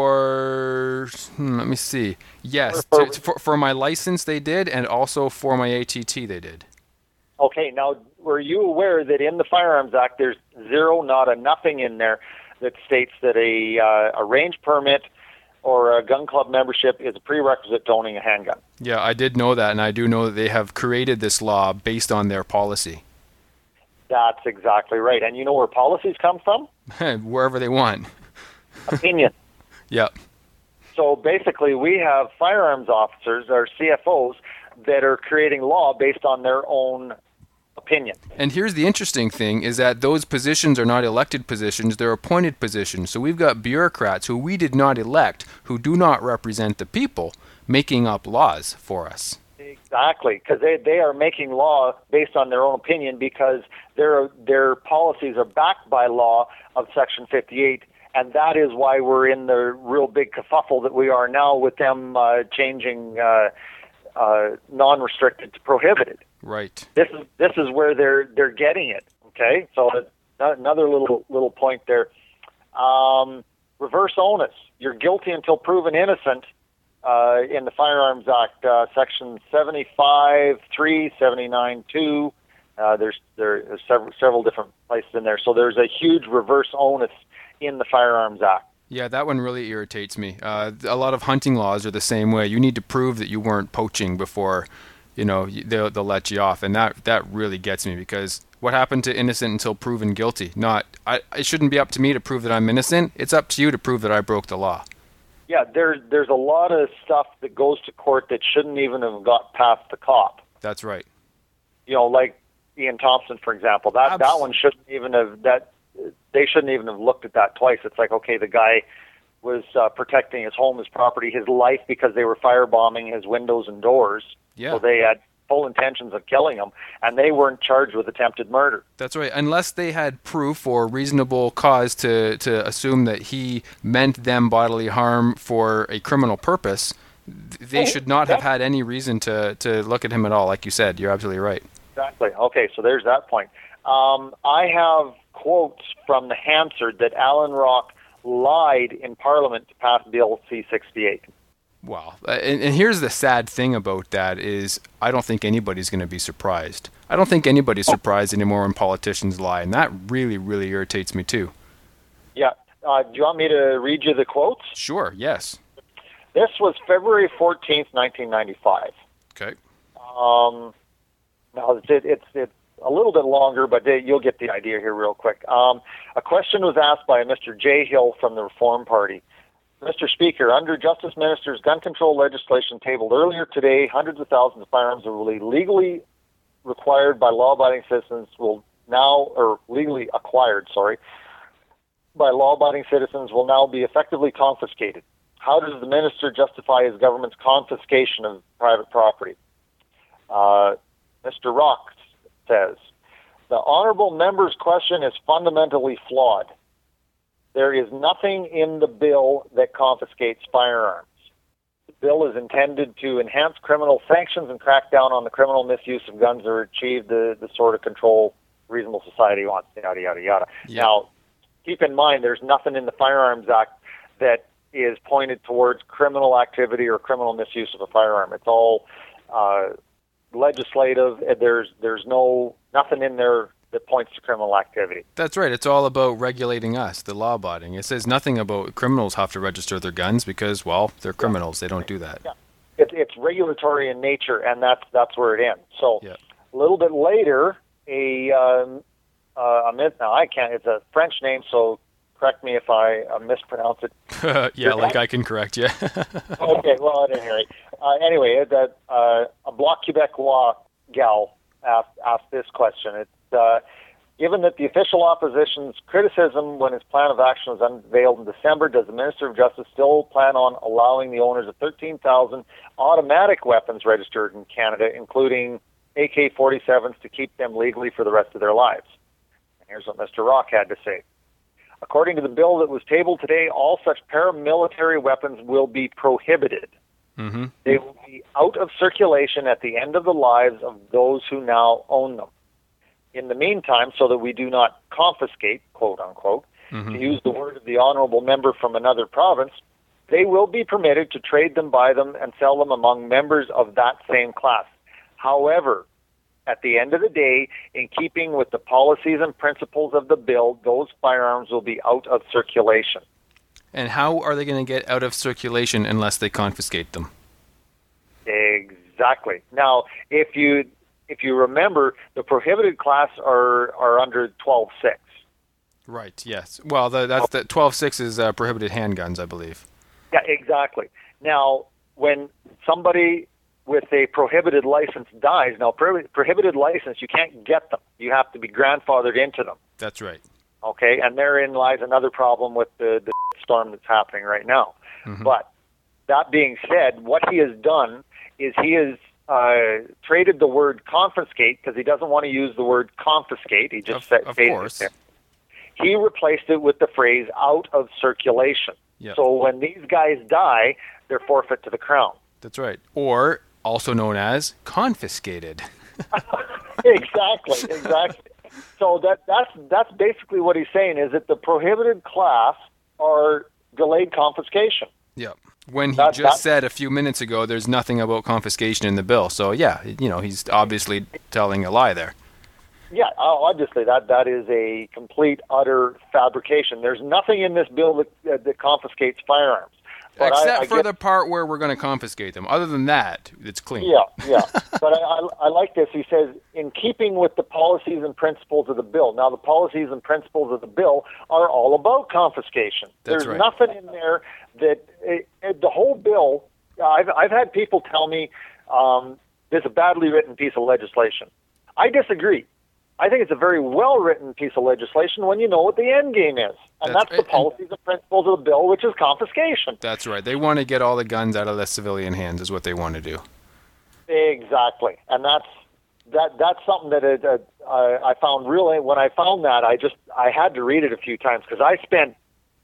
me see. Yes, for my license they did, and also for my ATT they did. Okay, now were you aware that in the Firearms Act there's zero, not a nothing in there that states that a range permit or a gun club membership is a prerequisite to owning a handgun? Yeah, I did know that, and I do know that they have created this law based on their policy. That's exactly right. And you know where policies come from? Wherever they want. Opinion. Yep. So basically, we have firearms officers, or CFOs, that are creating law based on their own opinion. And here's the interesting thing, is that those positions are not elected positions, they're appointed positions. So we've got bureaucrats who we did not elect, who do not represent the people, making up laws for us. Exactly, because they are making law based on their own opinion, because their policies are backed by law of Section 58, and that is why we're in the real big kerfuffle that we are now with them changing non-restricted to prohibited. Right. This is where they're getting it. Okay, so another little point there. Reverse onus. You're guilty until proven innocent. In the Firearms Act, Section 75.3, 79.2. There's several different places in there. So there's a huge reverse onus in the Firearms Act. Yeah, that one really irritates me. A lot of hunting laws are the same way. You need to prove that you weren't poaching before, they'll let you off, and that really gets me, because what happened to innocent until proven guilty? It shouldn't be up to me to prove that I'm innocent. It's up to you to prove that I broke the law. Yeah, there's a lot of stuff that goes to court that shouldn't even have got past the cop. That's right. Like Ian Thompson, for example. That one shouldn't even have they shouldn't even have looked at that twice. It's like, okay, the guy was protecting his home, his property, his life, because they were firebombing his windows and doors. Yeah. So they had full intentions of killing him, and they weren't charged with attempted murder. That's right. Unless they had proof or reasonable cause to assume that he meant them bodily harm for a criminal purpose, they should not have had any reason to look at him at all. Like you said, you're absolutely right. Exactly. Okay, so there's that point. I have quotes from the Hansard that Alan Rock lied in Parliament to pass Bill C-68. Wow. And here's the sad thing about that is I don't think anybody's going to be surprised. I don't think anybody's surprised anymore when politicians lie, and that really, really irritates me too. Yeah. Do you want me to read you the quotes? Sure, yes. This was February 14th, 1995. Okay. Now, it's a little bit longer, but you'll get the idea here real quick. A question was asked by Mr. Jay Hill from the Reform Party. Mr. Speaker, under Justice Minister's gun control legislation tabled earlier today, hundreds of thousands of firearms that were legally required by law-abiding citizens legally acquired, by law-abiding citizens will now be effectively confiscated. How does the minister justify his government's confiscation of private property? Mr. Rock says, the honourable member's question is fundamentally flawed. There is nothing in the bill that confiscates firearms. The bill is intended to enhance criminal sanctions and crack down on the criminal misuse of guns or achieve the sort of control reasonable society wants, yada, yada, yada. Yeah. Now, keep in mind, there's nothing in the Firearms Act that is pointed towards criminal activity or criminal misuse of a firearm. It's all legislative. There's nothing in there that points to criminal activity. That's right. It's all about regulating us, the law-abiding. It says nothing about criminals have to register their guns because, well, they're criminals. They don't do that. Yeah. It's regulatory in nature, and that's where it ends. So a little bit later, now I can't. It's a French name, so correct me if I mispronounce it. Yeah, like I can correct you. Okay, well, at any rate. Anyway, a Bloc Québécois gal asked this question. It's given that the official opposition's criticism when his plan of action was unveiled in December, does the Minister of Justice still plan on allowing the owners of 13,000 automatic weapons registered in Canada, including AK-47s, to keep them legally for the rest of their lives? And here's what Mr. Rock had to say. According to the bill that was tabled today, all such paramilitary weapons will be prohibited. Mm-hmm. They will be out of circulation at the end of the lives of those who now own them. In the meantime, so that we do not confiscate, quote unquote, to use the word of the honourable member from another province, they will be permitted to trade them, buy them, and sell them among members of that same class. However, at the end of the day, in keeping with the policies and principles of the bill, those firearms will be out of circulation. And how are they going to get out of circulation unless they confiscate them? Exactly. Now, if you remember, the prohibited class are under 12.6. Right, yes. Well, that's the 12.6 is prohibited handguns, I believe. Yeah, exactly. Now, when somebody with a prohibited license dies, now prohibited license, you can't get them. You have to be grandfathered into them. That's right. Okay, and therein lies another problem with the storm that's happening right now. Mm-hmm. But that being said, what he has done is he has traded the word confiscate, because he doesn't want to use the word confiscate. He just said, of course. He replaced it with the phrase out of circulation. Yep. So when these guys die, they're forfeit to the crown. That's right. Or also known as confiscated. Exactly. So that's basically what he's saying, is that the prohibited class are delayed confiscation. Yep. When he said a few minutes ago there's nothing about confiscation in the bill. So, yeah, he's obviously telling a lie there. Yeah, obviously that is a complete, utter fabrication. There's nothing in this bill that confiscates firearms. But Except for the part where we're going to confiscate them. Other than that, it's clean. Yeah. But I like this. He says, in keeping with the policies and principles of the bill. Now, the policies and principles of the bill are all about confiscation. That's There's right. nothing in there that the whole bill. I've had people tell me there's a badly written piece of legislation. I disagree. I think it's a very well-written piece of legislation when you know what the end game is. And that's the policies and principles of the bill, which is confiscation. That's right. They want to get all the guns out of the civilian hands is what they want to do. Exactly. And that's something that I found really, when I found that, I had to read it a few times because I spent,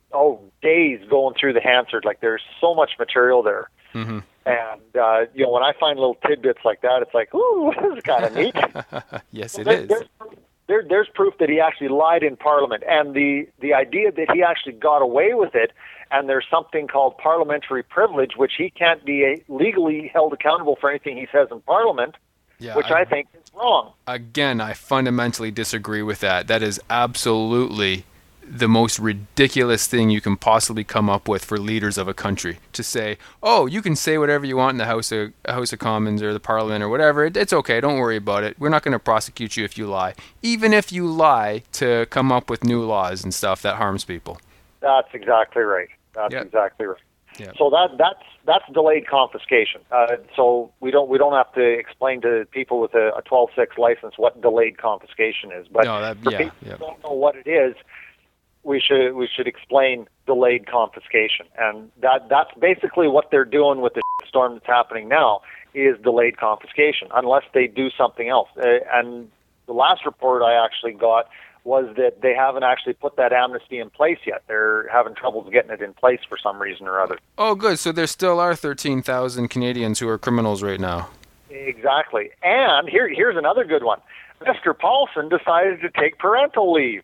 days going through the Hansard. Like, there's so much material there. Mm-hmm. And, when I find little tidbits like that, it's like, ooh, this is kind of neat. Yes, it is. There's proof that he actually lied in Parliament. And the idea that he actually got away with it, and there's something called parliamentary privilege, which he can't be legally held accountable for anything he says in Parliament, which I think is wrong. Again, I fundamentally disagree with that. That is absolutely the most ridiculous thing you can possibly come up with for leaders of a country, to say, oh, you can say whatever you want in the House of Commons or the Parliament or whatever. It's okay. Don't worry about it. We're not going to prosecute you if you lie, even if you lie to come up with new laws and stuff that harms people. That's exactly right. Exactly right. Yep. So that's delayed confiscation. So we don't have to explain to people with a 12.6 license what delayed confiscation is. But for people who don't know what it is, we should explain delayed confiscation, and that's basically what they're doing with the storm that's happening now is delayed confiscation, unless they do something else. And the last report I actually got was that they haven't actually put that amnesty in place yet. They're having troubles getting it in place for some reason or other. Oh, good. So there still are 13,000 Canadians who are criminals right now. Exactly. And here's another good one. Mr. Paulson decided to take parental leave.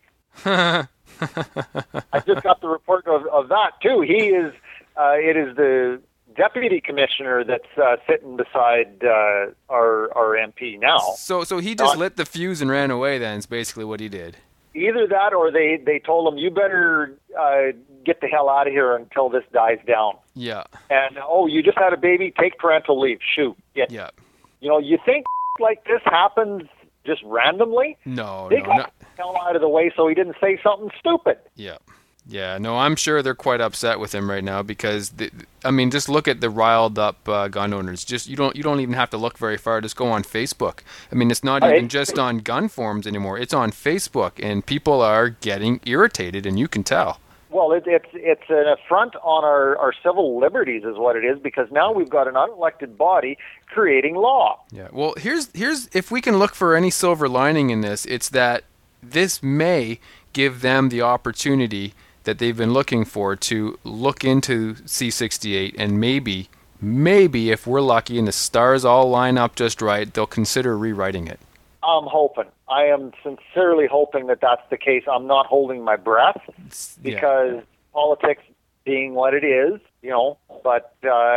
I just got the report of that too. He is. It is the deputy commissioner that's sitting beside our MP now. So he just lit the fuse and ran away. Then is basically what he did. Either that, or they told him, you better get the hell out of here until this dies down. Yeah. And you just had a baby. Take parental leave. Shoot. Yeah. You think like this happens just randomly? No. They got the hell out of the way so he didn't say something stupid. Yeah, no, I'm sure they're quite upset with him right now because, just look at the riled up gun owners. Just you don't even have to look very far. Just go on Facebook. It's not even just on gun forums anymore. It's on Facebook, and people are getting irritated, and you can tell. Well, it's an affront on our civil liberties is what it is, because now we've got an unelected body creating law. Yeah. Well, here's if we can look for any silver lining in this, it's that this may give them the opportunity that they've been looking for to look into C-68, and maybe if we're lucky and the stars all line up just right, they'll consider rewriting it. I'm hoping. I am sincerely hoping that that's the case. I'm not holding my breath because politics being what it is, but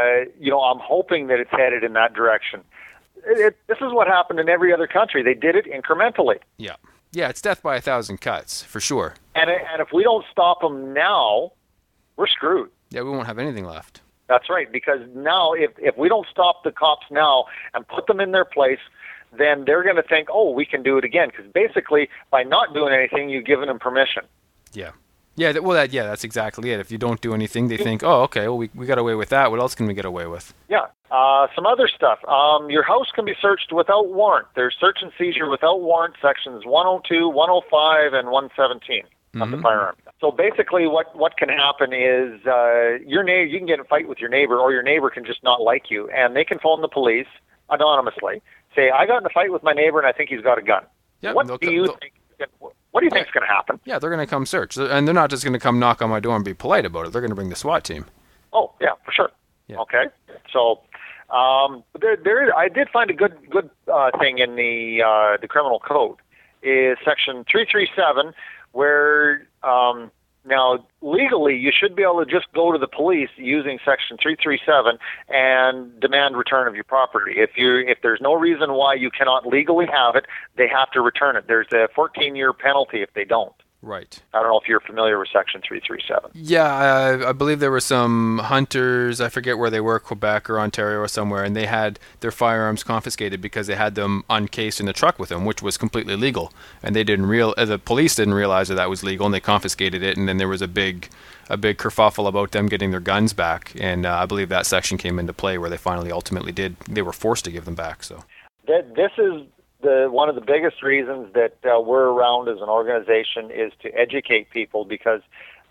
I'm hoping that it's headed in that direction. This is what happened in every other country. They did it incrementally. Yeah, it's death by 1,000 cuts, for sure. And if we don't stop them now, we're screwed. Yeah, we won't have anything left. That's right, because now if we don't stop the cops now and put them in their place, then they're going to think, we can do it again. Because basically, by not doing anything, you've given them permission. Yeah. That's exactly it. If you don't do anything, they think, we got away with that. What else can we get away with? Yeah. Some other stuff. Your house can be searched without warrant. There's search and seizure without warrant, sections 102, 105, and 117 of the firearm. So basically what can happen is you can get in a fight with your neighbor, or your neighbor can just not like you, and they can phone the police anonymously, say, I got in a fight with my neighbor and I think he's got a gun. Yeah, What do you think is going to happen? Yeah, they're going to come search. And they're not just going to come knock on my door and be polite about it. They're going to bring the SWAT team. Oh, yeah, for sure. Yeah. Okay. So I did find a good thing in the criminal code is section 337, where Now, legally, you should be able to just go to the police using Section 337 and demand return of your property. If there's no reason why you cannot legally have it, they have to return it. There's a 14-year penalty if they don't. Right. I don't know if you're familiar with Section 337. Yeah, I believe there were some hunters, I forget where they were, Quebec or Ontario or somewhere, and they had their firearms confiscated because they had them uncased in the truck with them, which was completely legal. And they the police didn't realize that was legal, and they confiscated it, and then there was a big kerfuffle about them getting their guns back. And I believe that section came into play where they finally ultimately they were forced to give them back. So this is one of the biggest reasons that we're around as an organization is to educate people, because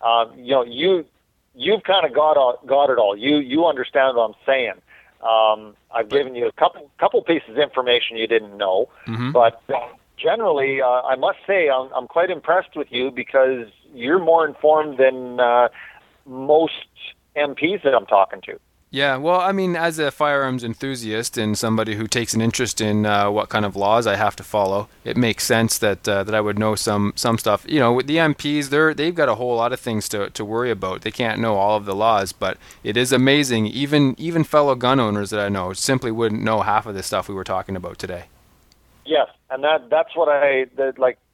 you've kind of got it all. You understand what I'm saying. I've given you a couple pieces of information you didn't know, but generally, I must say I'm quite impressed with you, because you're more informed than most MPs that I'm talking to. Yeah, well, I mean, as a firearms enthusiast and somebody who takes an interest in what kind of laws I have to follow, it makes sense that I would know some stuff. With the MPs, they've got a whole lot of things to worry about. They can't know all of the laws, but it is amazing. Even fellow gun owners that I know simply wouldn't know half of the stuff we were talking about today. Yes, and that's what the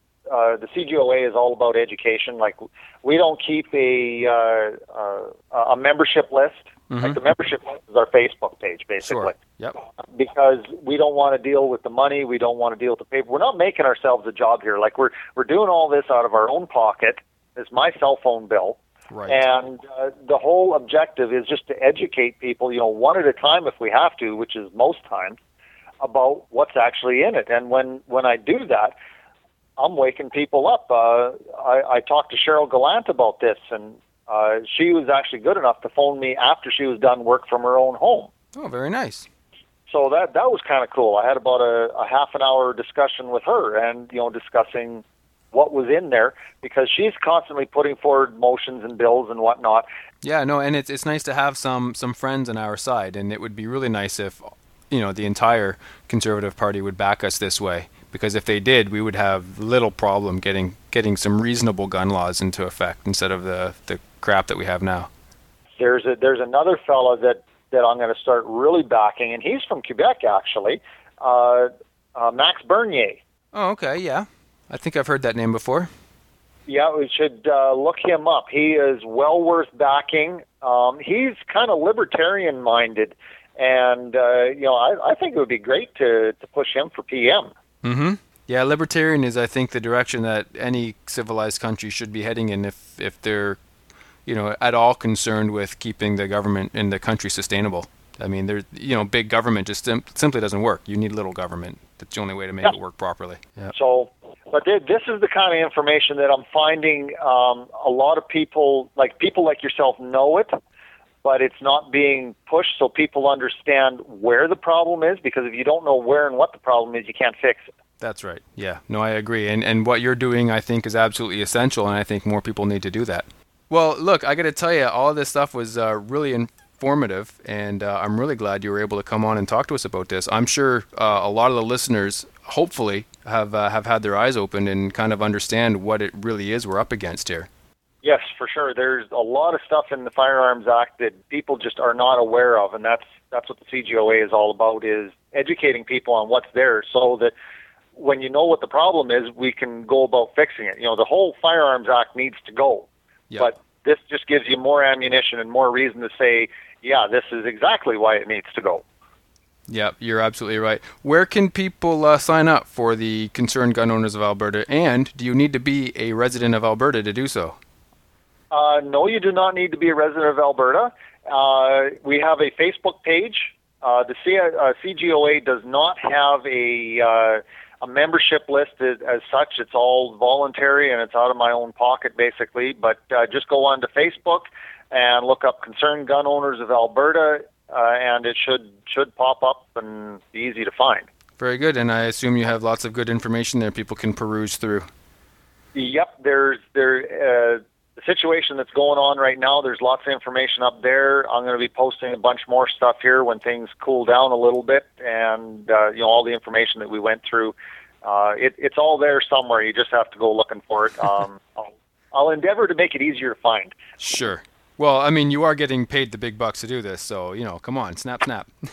CGOA is all about, education. Like, we don't keep a membership list. Like, the membership list is our Facebook page, basically. Sure. Yep. Because we don't want to deal with the money, we don't want to deal with the paper. We're not making ourselves a job here. Like, we're doing all this out of our own pocket. It's my cell phone bill. Right. And the whole objective is just to educate people, one at a time if we have to, which is most times, about what's actually in it. And when I do that, I'm waking people up. I talked to Cheryl Gallant about this, and she was actually good enough to phone me after she was done work from her own home. Oh, very nice. So that was kind of cool. I had about a half an hour discussion with her, and discussing what was in there, because she's constantly putting forward motions and bills and whatnot. Yeah, no, and it's nice to have some friends on our side, and it would be really nice if the entire Conservative Party would back us this way. Because if they did, we would have little problem getting some reasonable gun laws into effect instead of the crap that we have now. There's another fella that I'm going to start really backing, and he's from Quebec, actually, Max Bernier. Oh, okay, yeah. I think I've heard that name before. Yeah, we should look him up. He is well worth backing. He's kind of libertarian-minded, and I think it would be great to push him for PM. Mm-hmm. Yeah, libertarian is, I think, the direction that any civilized country should be heading in if they're, at all concerned with keeping the government and the country sustainable. I mean, big government just simply doesn't work. You need little government. That's the only way to make it work properly. Yeah. So, but this is the kind of information that I'm finding a lot of people like yourself know it, but it's not being pushed so people understand where the problem is, because if you don't know where and what the problem is, you can't fix it. That's right. Yeah. No, I agree. And what you're doing, I think, is absolutely essential, and I think more people need to do that. Well, look, I got to tell you, all of this stuff was really informative, and I'm really glad you were able to come on and talk to us about this. I'm sure a lot of the listeners, hopefully, have had their eyes opened and kind of understand what it really is we're up against here. Yes, for sure. There's a lot of stuff in the Firearms Act that people just are not aware of, and that's what the CGOA is all about, is educating people on what's there so that when you know what the problem is, we can go about fixing it. The whole Firearms Act needs to go. Yep. But this just gives you more ammunition and more reason to say, yeah, this is exactly why it needs to go. Yeah, you're absolutely right. Where can people sign up for the Concerned Gun Owners of Alberta, and do you need to be a resident of Alberta to do so? No, you do not need to be a resident of Alberta. We have a Facebook page. The CGOA does not have a membership list as such. It's all voluntary, and it's out of my own pocket, basically. But just go on to Facebook and look up Concerned Gun Owners of Alberta, and it should pop up and be easy to find. Very good, and I assume you have lots of good information there people can peruse through. Yep, the situation that's going on right now, there's lots of information up there. I'm going to be posting a bunch more stuff here when things cool down a little bit, and all the information that we went through. It's all there somewhere. You just have to go looking for it. I'll endeavor to make it easier to find. Sure. Well, I mean, you are getting paid the big bucks to do this, so, come on, snap.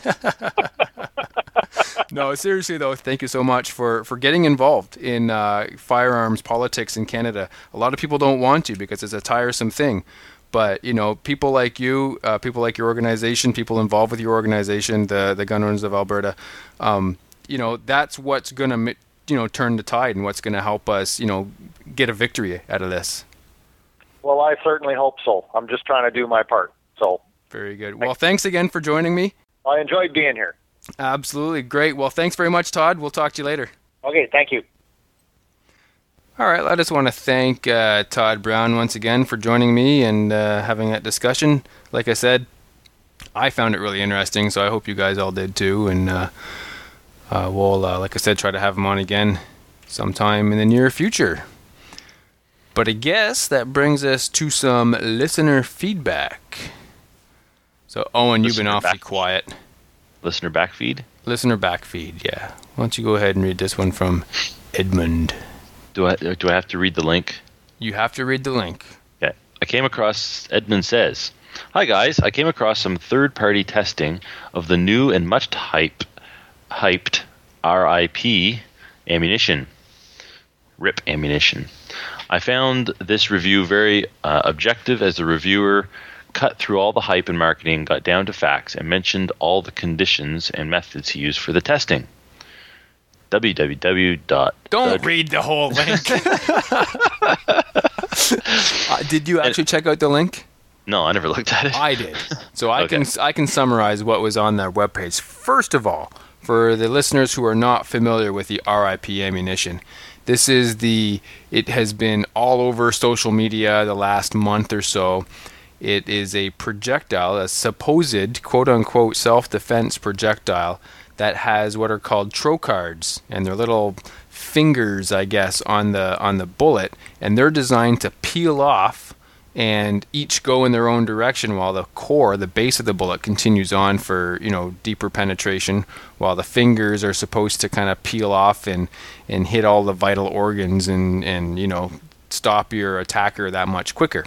No, seriously, though, thank you so much for getting involved in firearms politics in Canada. A lot of people don't want to because it's a tiresome thing. But, people like you, people like your organization, people involved with your organization, the Gun Owners of Alberta, that's what's going to, turn the tide and what's going to help us, get a victory out of this. Well, I certainly hope so. I'm just trying to do my part. So very good. Well, thanks again for joining me. I enjoyed being here. Absolutely. Great. Well, thanks very much, Todd. We'll talk to you later. Okay, thank you. All right. I just want to thank Todd Brown once again for joining me and having that discussion. Like I said, I found it really interesting, so I hope you guys all did too. And we'll, like I said, try to have him on again sometime in the near future. But I guess that brings us to some listener feedback. So, Owen, you've been awfully quiet. Listener backfeed? Listener backfeed, yeah. Why don't you go ahead and read this one from Edmund. Do I have to read the link? You have to read the link. Okay. I came across, Edmund says, "Hi guys, I came across some third-party testing of the new and much hyped RIP ammunition. RIP ammunition. I found this review very objective as the reviewer cut through all the hype and marketing, got down to facts, and mentioned all the conditions and methods he used for the testing. www. Don't read the whole link. Did you actually check out the link? No, I never looked at it. I did. So I can summarize what was on their webpage. First of all, for the listeners who are not familiar with the RIP ammunition, it has been all over social media the last month or so. It is a projectile, a supposed quote-unquote self-defense projectile that has what are called trochards, and they're little fingers, I guess, on the bullet, and they're designed to peel off and each go in their own direction while the core, the base of the bullet, continues on for, deeper penetration, while the fingers are supposed to kind of peel off and hit all the vital organs and stop your attacker that much quicker.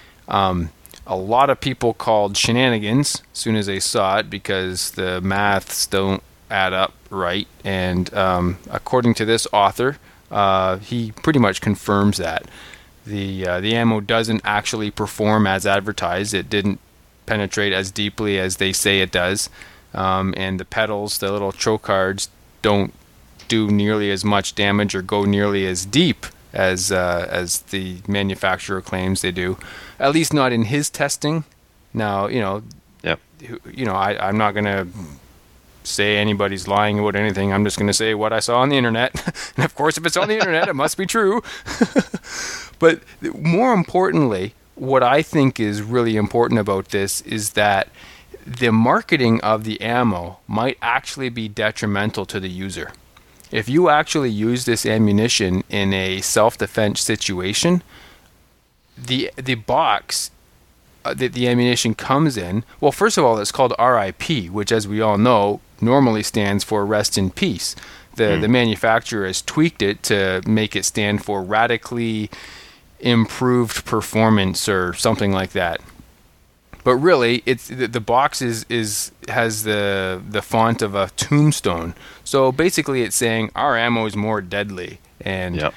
A lot of people called shenanigans as soon as they saw it because the maths don't add up right. And according to this author, he pretty much confirms that. The ammo doesn't actually perform as advertised. It didn't penetrate as deeply as they say it does. And the petals, the little trochards, don't do nearly as much damage or go nearly as deep as the manufacturer claims they do. At least not in his testing. Now, Yep. I'm not going to say anybody's lying about anything. I'm just going to say what I saw on the internet. And of course, if it's on the internet, it must be true. But more importantly, what I think is really important about this is that the marketing of the ammo might actually be detrimental to the user. If you actually use this ammunition in a self-defense situation, the box that the ammunition comes in, well, first of all, it's called RIP, which, as we all know, normally stands for rest in peace. The manufacturer has tweaked it to make it stand for radically improved performance or something like that. But really, it's the box has the font of a tombstone. So basically, it's saying our ammo is more deadly. And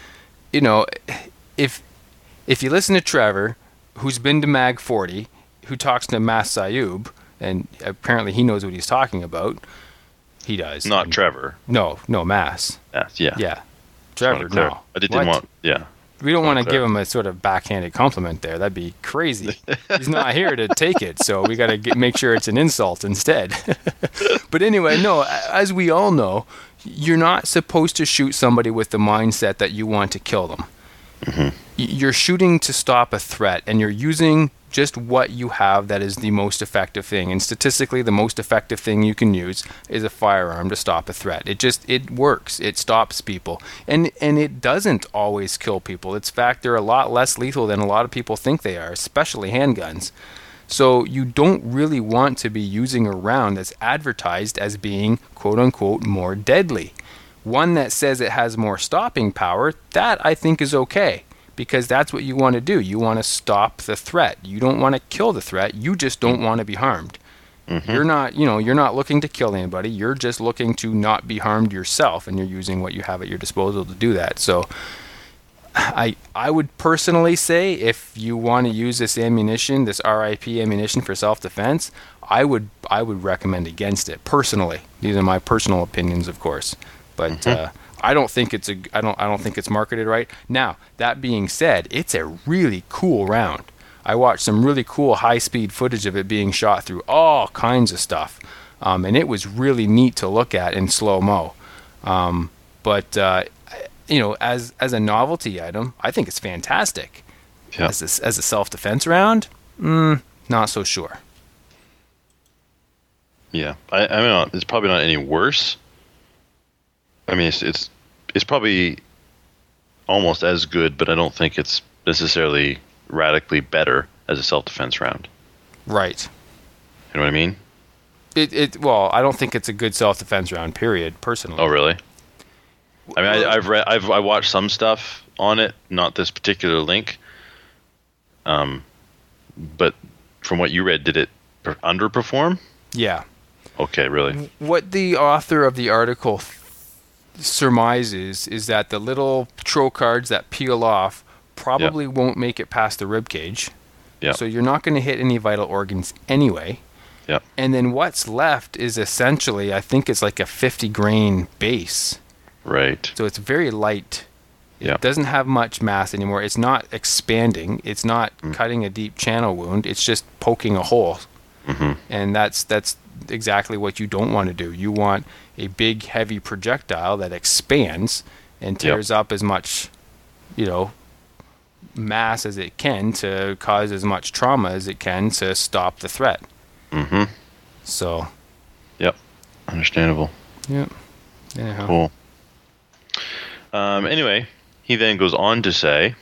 if you listen to Trevor, who's been to Mag 40, who talks to Mas Sayoub, and apparently he knows what he's talking about. He does. Not Trevor. No, Mas. Yeah. Yeah. Trevor, no. I didn't want. Yeah. We don't want to give him a sort of backhanded compliment there. That'd be crazy. He's not here to take it, so we got to make sure it's an insult instead. But anyway, no, as we all know, you're not supposed to shoot somebody with the mindset that you want to kill them. Mm-hmm. You're shooting to stop a threat, and you're using just what you have that is the most effective thing. And statistically, the most effective thing you can use is a firearm to stop a threat. It works. It stops people. And it doesn't always kill people. In fact, they're a lot less lethal than a lot of people think they are, especially handguns. So you don't really want to be using a round that's advertised as being, quote-unquote, more deadly. One that says it has more stopping power, that I think is okay. because that's what you want to do. You want to stop the threat. You don't want to kill the threat. You just don't want to be harmed. You're not, you're not looking to kill anybody. You're just looking to not be harmed yourself, and you're using what you have at your disposal to do that. So I would personally say, if you want to use this ammunition, this RIP ammunition for self-defense, I would recommend against it personally. These are my personal opinions, of course, but I don't think it's I don't think it's marketed right. Now, that being said, it's a really cool round. I watched some really cool high-speed footage of it being shot through all kinds of stuff, and it was really neat to look at in slow-mo. But as a novelty item, I think it's fantastic. Yeah. As a self-defense round, not so sure. Yeah, I mean, it's probably not any worse. I mean, it's probably almost as good, but I don't think it's necessarily radically better as a self-defense round. Right. You know what I mean? Well, I don't think it's a good self-defense round, period, personally. Oh, really? I mean, I watched some stuff on it, not this particular link. But from what you read, did it underperform? Yeah. Okay, really? What the author of the article surmises is that the little trochards that peel off probably won't make it past the rib cage. Yeah. So you're not going to hit any vital organs anyway. Yeah. And then what's left is essentially, I think it's like a 50 grain base. Right. So it's very light. Yeah. It doesn't have much mass anymore. It's not expanding. It's not cutting a deep channel wound. It's just poking a hole. And that's exactly what you don't want to do. You want a big, heavy projectile that expands and tears up as much, mass as it can to cause as much trauma as it can to stop the threat. So. Yep. Understandable. Yep. Anyhow. Cool. Anyway, he then goes on to say,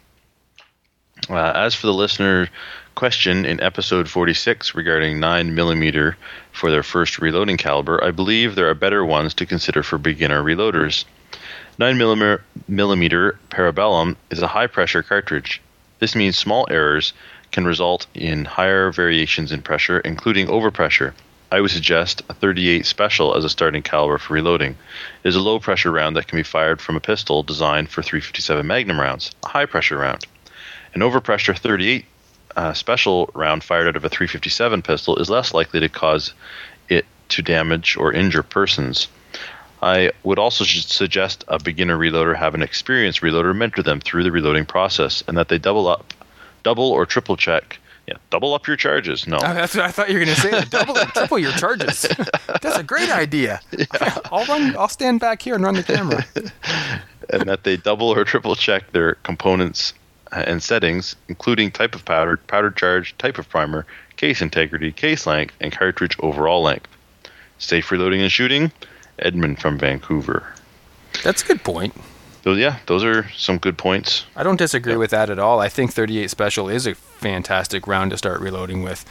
as for the listener question in episode 46 regarding 9mm for their first reloading caliber, I believe there are better ones to consider for beginner reloaders. 9mm Parabellum is a high-pressure cartridge. This means small errors can result in higher variations in pressure, including overpressure. I would suggest a 38 Special as a starting caliber for reloading. It is a low-pressure round that can be fired from a pistol designed for .357 Magnum rounds, a high-pressure round. An overpressure 38 Special round fired out of a .357 pistol is less likely to cause it to damage or injure persons. I would also suggest a beginner reloader have an experienced reloader mentor them through the reloading process, and that they double or triple check. Yeah, double up your charges. No. That's what I thought you were going to say. Double or triple your charges. That's a great idea. Yeah. I'll stand back here and run the camera. And that they double or triple check their components and settings, including type of powder charge, type of primer, case integrity, case length, and cartridge overall length. Safe reloading and shooting, Edmund from Vancouver. That's a good point. So yeah, those are some good points. I don't disagree with that at all. I think 38 Special is a fantastic round to start reloading with.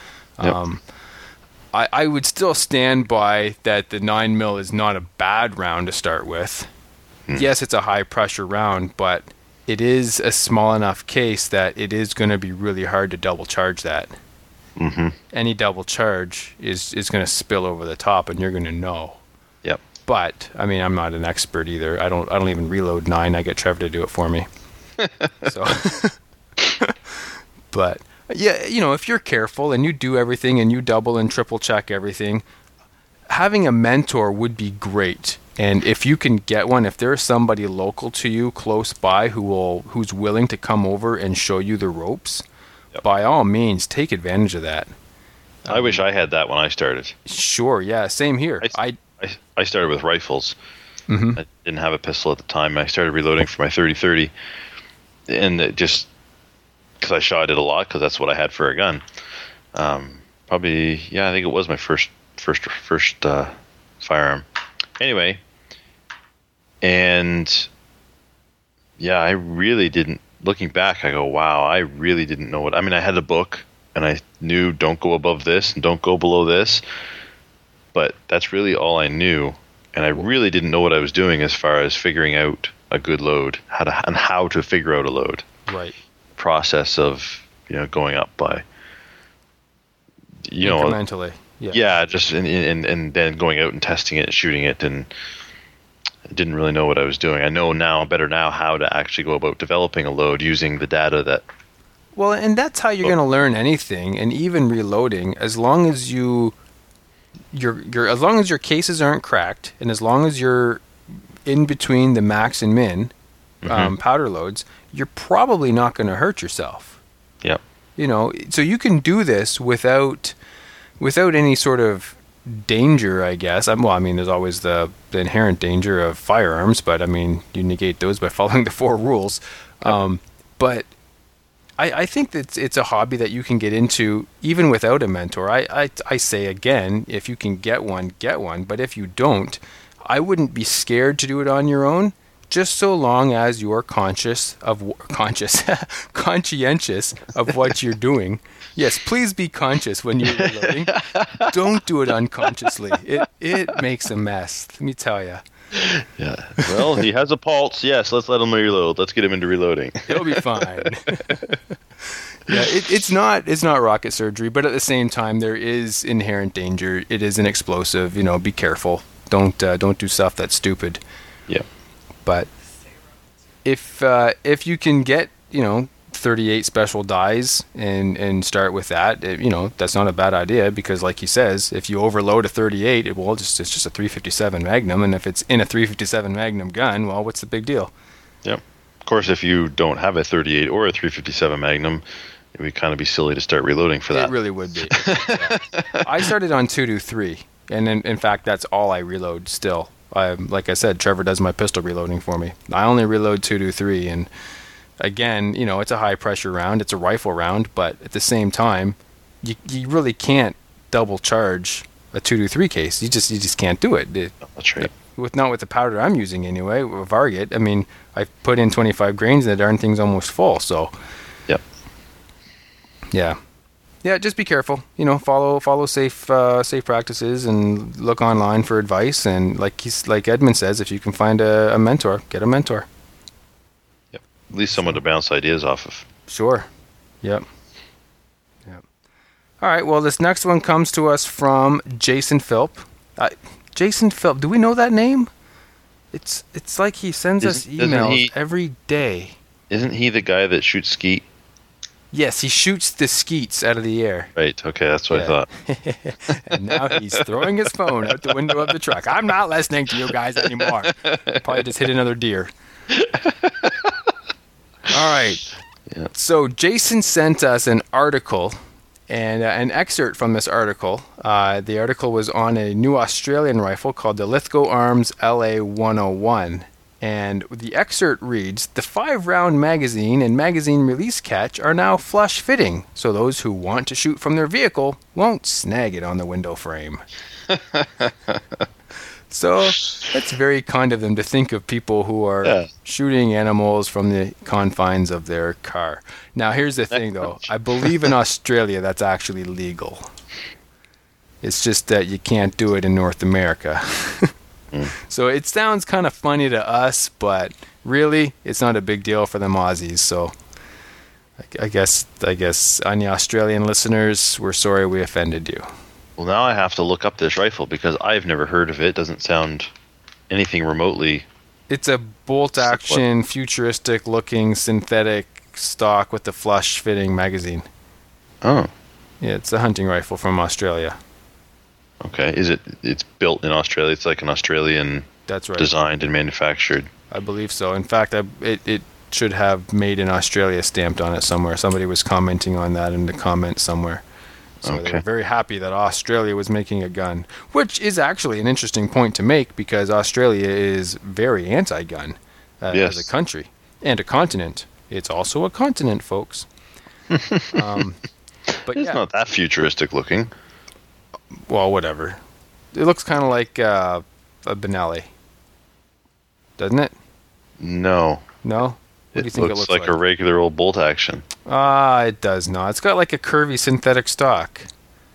I would still stand by that the 9mm is not a bad round to start with. Yes, it's a high pressure round, but it is a small enough case that it is going to be really hard to double charge that. Any double charge is going to spill over the top, and you're going to know. Yep. But I mean, I'm not an expert either. I don't even reload 9. I get Trevor to do it for me. So, but yeah, if you're careful and you do everything and you double and triple check everything, having a mentor would be great. And if you can get one, if there's somebody local to you close by who's willing to come over and show you the ropes, by all means, take advantage of that. I wish I had that when I started. Sure, yeah, same here. I started with rifles. I didn't have a pistol at the time. I started reloading for my 30-30, and it just because I shot it a lot because that's what I had for a gun. Probably, yeah, I think it was my first firearm. Anyway, and yeah, I really didn't. Looking back, I go, wow, I really didn't know what. I mean, I had a book, and I knew don't go above this and don't go below this. But that's really all I knew, and I really didn't know what I was doing as far as figuring out a good load, how to figure out a load. Right. process of going up by Incrementally. yeah, just and then going out and testing it and shooting it, and I didn't really know what I was doing. I know now better now how to actually go about developing a load using the data that. Well, and that's how you're going to learn anything, and even reloading, as long as as long as your cases aren't cracked, and as long as you're in between the max and min powder loads, you're probably not going to hurt yourself. Yep. So you can do this without any sort of danger, I guess. There's always the inherent danger of firearms, but you negate those by following the 4 rules. But I think that it's a hobby that you can get into even without a mentor. I say again, if you can get one, get one. But if you don't, I wouldn't be scared to do it on your own, just so long as you're conscientious of what you're doing. Yes, please be conscious when you're reloading. Don't do it unconsciously. It makes a mess, let me tell you. Yeah. Well, he has a pulse. Yes, let's let him reload. Let's get him into reloading. He'll be fine. Yeah, it's not rocket surgery, but at the same time, there is inherent danger. It is an explosive. Be careful. Don't do stuff that's stupid. Yeah. But if you can get 38 special dies and start with that, that's not a bad idea, because like he says, if you overload a 38, it's just a 357 Magnum, and if it's in a 357 Magnum gun, well, what's the big deal? Yep. Of course, if you don't have a 38 or a 357 Magnum, it would kind of be silly to start reloading for that. It really would be. Yeah. I started on 223, and in fact, that's all I reload still. Like I said, Trevor does my pistol reloading for me. I only reload 223, and again, it's a high pressure round, it's a rifle round, but at the same time, you really can't double charge a 223 case. You just can't do it. That's right. Not with the powder I'm using anyway, with Varget. I put in 25 grains and the darn thing's almost full. So, yep. Yeah. Just be careful. Follow safe practices and look online for advice. And like Edmund says, if you can find a mentor, get a mentor. Yep. At least someone to bounce ideas off of. Sure. Yep. All right. Well, this next one comes to us from Jason Philp. Jason Philp. Do we know that name? It's like he sends us emails every day. Isn't he the guy that shoots skeet? Yes, he shoots the skeets out of the air. Right, okay, that's what I thought. And now he's throwing his phone out the window of the truck. I'm not listening to you guys anymore. Probably just hit another deer. All right. Yeah. So Jason sent us an article, and an excerpt from this article. The article was on a new Australian rifle called the Lithgow Arms LA101. And the excerpt reads, "The 5-round magazine and magazine release catch are now flush-fitting, so those who want to shoot from their vehicle won't snag it on the window frame." So that's very kind of them to think of people who are shooting animals from the confines of their car. Now, here's the thing, though. I believe in Australia that's actually legal. It's just that you can't do it in North America. So it sounds kind of funny to us, but really, it's not a big deal for them Aussies. So I guess on the Australian listeners, we're sorry we offended you. Well, now I have to look up this rifle because I've never heard of it. It doesn't sound anything remotely. It's a bolt-action, futuristic-looking synthetic stock with the flush-fitting magazine. Oh. Yeah, it's a hunting rifle from Australia. Okay. It's built in Australia? It's like an Australian That's right. Designed and manufactured? I believe so. In fact, it should have made in Australia stamped on it somewhere. Somebody was commenting on that in the comments somewhere. So They were very happy that Australia was making a gun, which is actually an interesting point to make because Australia is very anti-gun as a country and a continent. It's also a continent, folks. But it's not that futuristic looking. Well, whatever. It looks kind of like a Benelli, doesn't it? No. No? What do you think it looks like? A regular old bolt action. It does not. It's got like a curvy synthetic stock.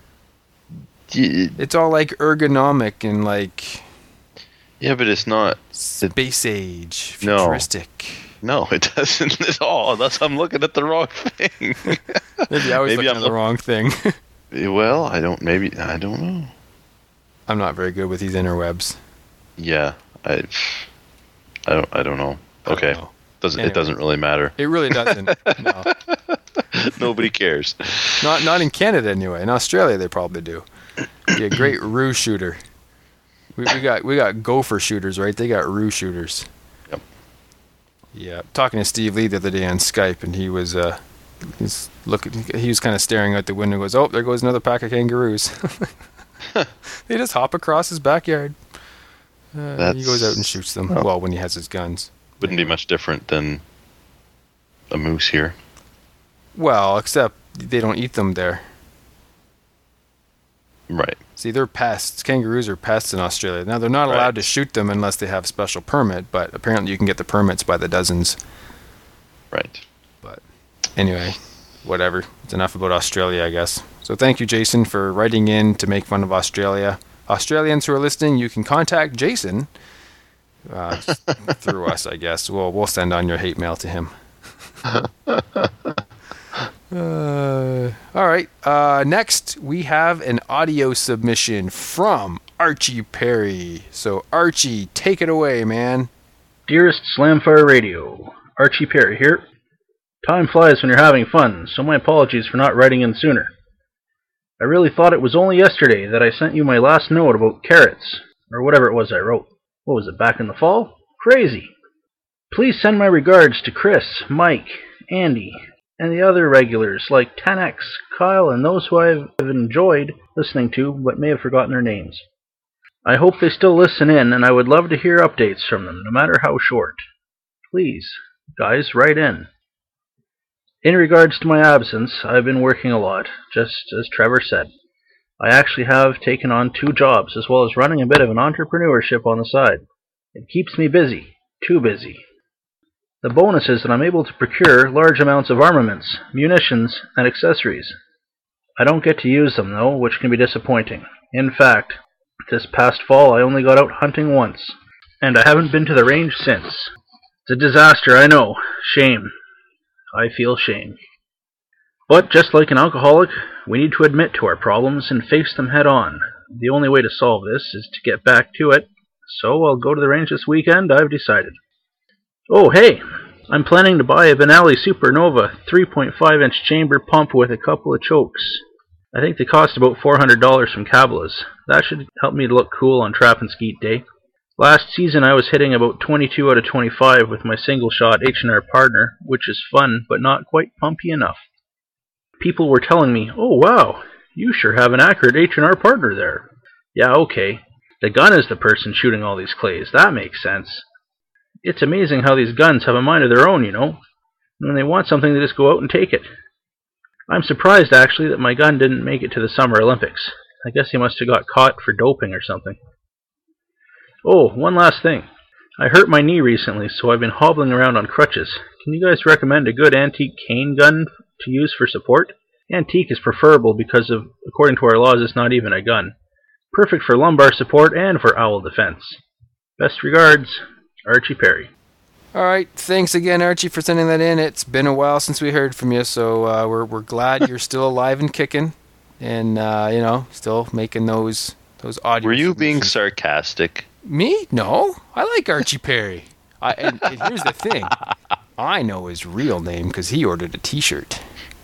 It's all like ergonomic and like... Yeah, but it's not... Space age, No. futuristic. No, it doesn't at all, unless I'm looking at the wrong thing. Maybe I was looking at the wrong thing. Well, I don't know. I'm not very good with these interwebs. Yeah, I don't know. Okay. know. It doesn't really matter. It really doesn't. No. Nobody cares. Not in Canada anyway. In Australia they probably do. Be a great roo shooter. We got gopher shooters, right? They got roo shooters. Yep. Yeah. Talking to Steve Lee the other day on Skype, and he was he was kind of staring out the window and goes, "Oh, there goes another pack of kangaroos." They just hop across his backyard. He goes out and shoots them. Oh. Well, when he has his guns. Wouldn't be much different than a moose here. Well, except they don't eat them there. Right. See, they're pests. Kangaroos are pests in Australia. Now, they're not allowed to shoot them unless they have a special permit, but apparently you can get the permits by the dozens. Right. But anyway, whatever. It's enough about Australia, I guess. So thank you, Jason, for writing in to make fun of Australia. Australians who are listening, you can contact Jason through us, I guess. We'll send on your hate mail to him. All right. Next, we have an audio submission from Archie Perry. So, Archie, take it away, man. Dearest Slamfire Radio, Archie Perry here. Time flies when you're having fun, so my apologies for not writing in sooner. I really thought it was only yesterday that I sent you my last note about carrots, or whatever it was I wrote. What was it, back in the fall? Crazy! Please send my regards to Chris, Mike, Andy, and the other regulars like 10X, Kyle, and those who I've enjoyed listening to but may have forgotten their names. I hope they still listen in, and I would love to hear updates from them, no matter how short. Please, guys, write in. In regards to my absence, I've been working a lot, just as Trevor said. I actually have taken on 2 jobs, as well as running a bit of an entrepreneurship on the side. It keeps me busy, too busy. The bonus is that I'm able to procure large amounts of armaments, munitions, and accessories. I don't get to use them, though, which can be disappointing. In fact, this past fall I only got out hunting once, and I haven't been to the range since. It's a disaster, I know. Shame. I feel shame. But just like an alcoholic, we need to admit to our problems and face them head on. The only way to solve this is to get back to it, so I'll go to the range this weekend, I've decided. Oh, hey! I'm planning to buy a Benelli Supernova 3.5-inch chamber pump with a couple of chokes. I think they cost about $400 from Cabela's. That should help me to look cool on Trap and Skeet Day. Last season I was hitting about 22 out of 25 with my single-shot H&R partner, which is fun, but not quite pumpy enough. People were telling me, "Oh wow, you sure have an accurate H&R partner there." Yeah, okay. The gun is the person shooting all these clays. That makes sense. It's amazing how these guns have a mind of their own, you know. When they want something, they just go out and take it. I'm surprised, actually, that my gun didn't make it to the Summer Olympics. I guess he must have got caught for doping or something. Oh, one last thing. I hurt my knee recently, so I've been hobbling around on crutches. Can you guys recommend a good antique cane gun to use for support? Antique is preferable because according to our laws, it's not even a gun. Perfect for lumbar support and for owl defense. Best regards, Archie Perry. All right, thanks again, Archie, for sending that in. It's been a while since we heard from you, so we're glad you're still alive and kicking, and still making those audio. Were you being sarcastic? Me? No, I like Archie Perry. And here's the thing: I know his real name because he ordered a T-shirt.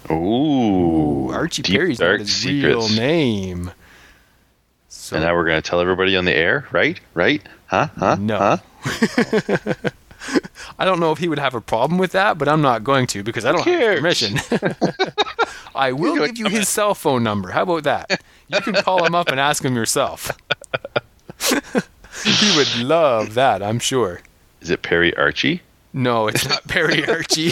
Ooh, Archie Perry's not his real name. So, and now we're going to tell everybody on the air, right? Huh? No. Huh? I don't know if he would have a problem with that, but I'm not going to because I don't have permission. I will give you his cell phone number. How about that? You can call him up and ask him yourself. He would love that, I'm sure. Is it Perry Archie? No, it's not Perry Archie.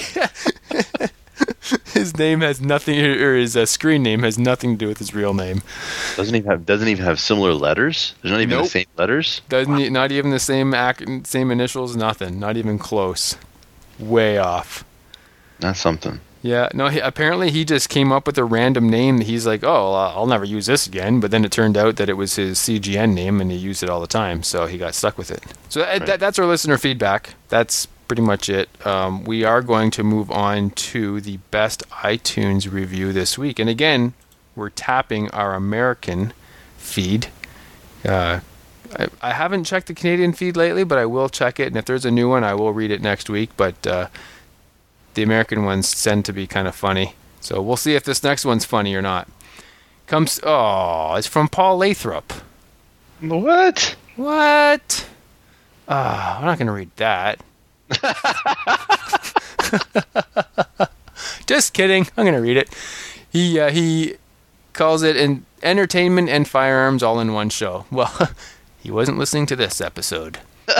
His name has nothing, or his screen name has nothing to do with his real name. Doesn't even have similar letters? There's not even the same letters? Not even the same initials, nothing. Not even close. Way off. That's something. Yeah, no, apparently he just came up with a random name that he's like, oh, I'll never use this again. But then it turned out that it was his CGN name and he used it all the time. So he got stuck with it. So that's our listener feedback. That's pretty much it. We are going to move on to the best iTunes review this week. And again, we're tapping our American feed. I haven't checked the Canadian feed lately, but I will check it. And if there's a new one, I will read it next week. But the American ones tend to be kind of funny. So we'll see if this next one's funny or not. It's from Paul Lathrop. What? What? I'm not going to read that. Just kidding. I'm going to read it. He calls it entertainment and firearms all in one show. Well, he wasn't listening to this episode.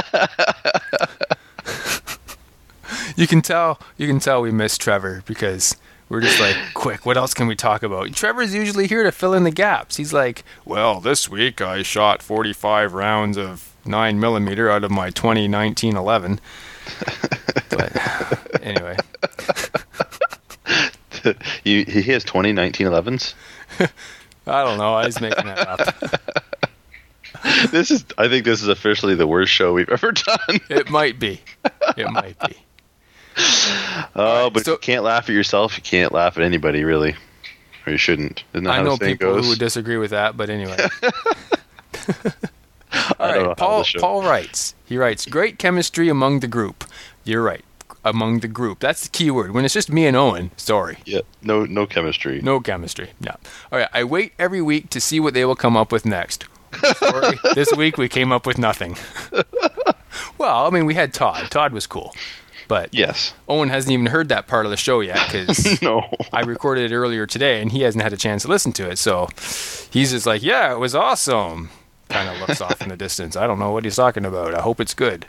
You can tell we miss Trevor because we're just like, quick, what else can we talk about? Trevor's usually here to fill in the gaps. He's like, well, this week I shot 45 rounds of 9mm out of my 2019 11. But anyway. He has 2019 11s? I don't know. I was making that up. I think this is officially the worst show we've ever done. It might be. But if you can't laugh at yourself, you can't laugh at anybody, really. Or you shouldn't. Isn't that I how know the saying people goes? who would disagree with that, but anyway. All right, Paul writes. He writes, great chemistry among the group. You're right. Among the group. That's the key word. When it's just me and Owen, sorry. Yeah, no chemistry. No chemistry. No. All right, I wait every week to see what they will come up with next. Sorry, this week we came up with nothing. Well, I mean, we had Todd. Todd was cool. But yes, Owen hasn't even heard that part of the show yet because no. I recorded it earlier today and he hasn't had a chance to listen to it. So he's just like, yeah, it was awesome. Kind of looks off in the distance. I don't know what he's talking about. I hope it's good.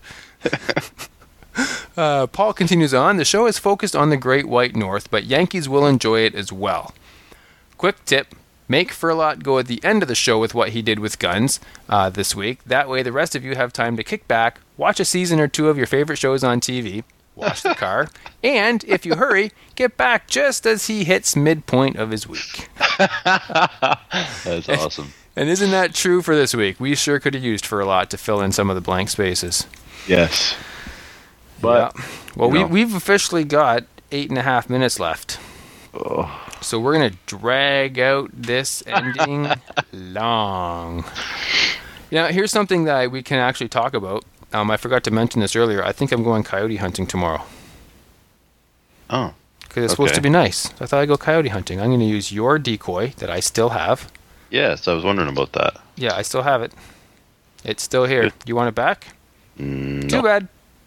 Paul continues on. The show is focused on the Great White North, but Yankees will enjoy it as well. Quick tip. Make Furlot go at the end of the show with what he did with guns this week. That way the rest of you have time to kick back, watch a season or two of your favorite shows on TV, wash the car, and, if you hurry, get back just as he hits midpoint of his week. That's awesome. And isn't that true for this week? We sure could have used Furlot to fill in some of the blank spaces. Yes. But, yeah. Well, we've officially got 8.5 minutes left. Oh. So we're going to drag out this ending long. Now, here's something that we can actually talk about. I forgot to mention this earlier. I think I'm going coyote hunting tomorrow. Oh. Because it's supposed to be nice. So I thought I'd go coyote hunting. I'm going to use your decoy that I still have. Yes, I was wondering about that. Yeah, I still have it. It's still here. Good. You want it back? No. Too bad.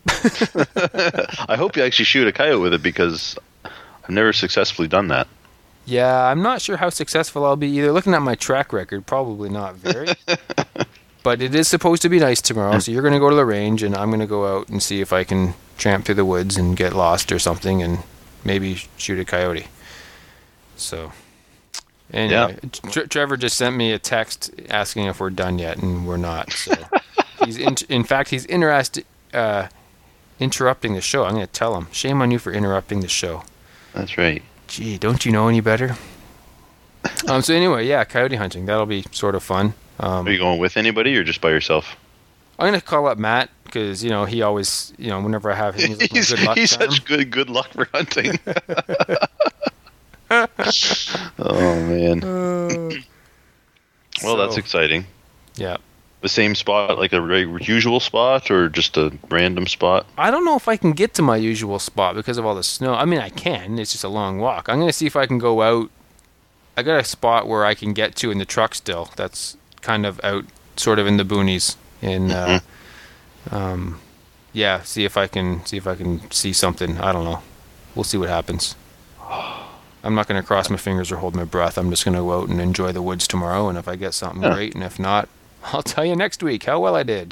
I hope you actually shoot a coyote with it because I've never successfully done that. Yeah, I'm not sure how successful I'll be either. Looking at my track record, probably not very. But it is supposed to be nice tomorrow, so you're going to go to the range, and I'm going to go out and see if I can tramp through the woods and get lost or something, and maybe shoot a coyote. So, anyway, yeah. Trevor just sent me a text asking if we're done yet, and we're not. So, he's in fact, he's interested interrupting the show. I'm going to tell him. Shame on you for interrupting the show. That's right. Gee, don't you know any better? So anyway, yeah, coyote hunting. That'll be sort of fun. Are you going with anybody or just by yourself? I'm going to call up Matt because, he always, whenever I have him, he's like my good luck he's charm. such good luck for hunting. Oh, man. Well, that's exciting. Yeah. The same spot, like a usual spot, or just a random spot? I don't know if I can get to my usual spot because of all the snow. I mean, I can. It's just a long walk. I'm going to see if I can go out. I got a spot where I can get to in the truck still. That's kind of out, sort of in the boonies. And yeah, see if I can see something. I don't know. We'll see what happens. I'm not going to cross my fingers or hold my breath. I'm just going to go out and enjoy the woods tomorrow. And if I get something, great. And if not, I'll tell you next week how well I did.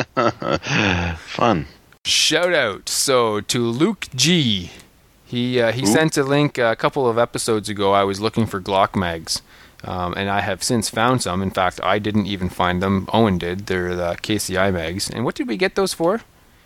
Fun. Shout out to Luke G. He sent a link a couple of episodes ago. I was looking for Glock mags, and I have since found some. In fact, I didn't even find them. Owen did. They're the KCI mags. And what did we get those for?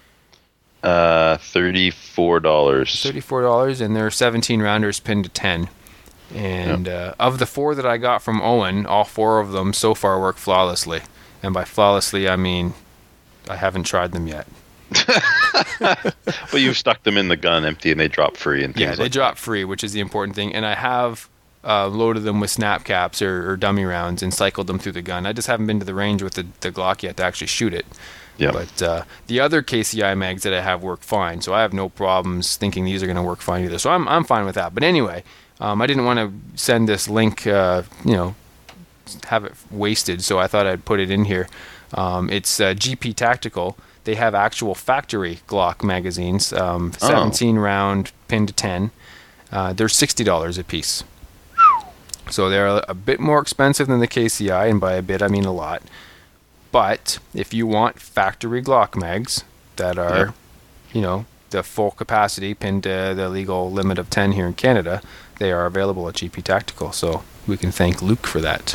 $34. $34, and they're 17 rounders pinned to 10. And of the 4 that I got from Owen, all 4 of them so far work flawlessly. And by flawlessly, I mean I haven't tried them yet. But you've stuck them in the gun empty and they drop free and things Yeah, they like drop free, which is the important thing. And I have loaded them with snap caps or dummy rounds and cycled them through the gun. I just haven't been to the range with the Glock yet to actually shoot it. Yeah. But the other KCI mags that I have work fine, so I have no problems thinking these are going to work fine either. So I'm fine with that. But anyway, I didn't want to send this link, have it wasted, so I thought I'd put it in here. It's GP Tactical. They have actual factory Glock magazines, 17 round, pin to 10. They're $60 a piece. So they're a bit more expensive than the KCI, and by a bit I mean a lot. But if you want factory Glock mags that are, the full capacity pinned to the legal limit of 10 here in Canada, they are available at GP Tactical. So we can thank Luke for that.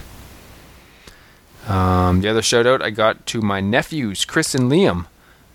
The other shout out I got to my nephews, Chris and Liam.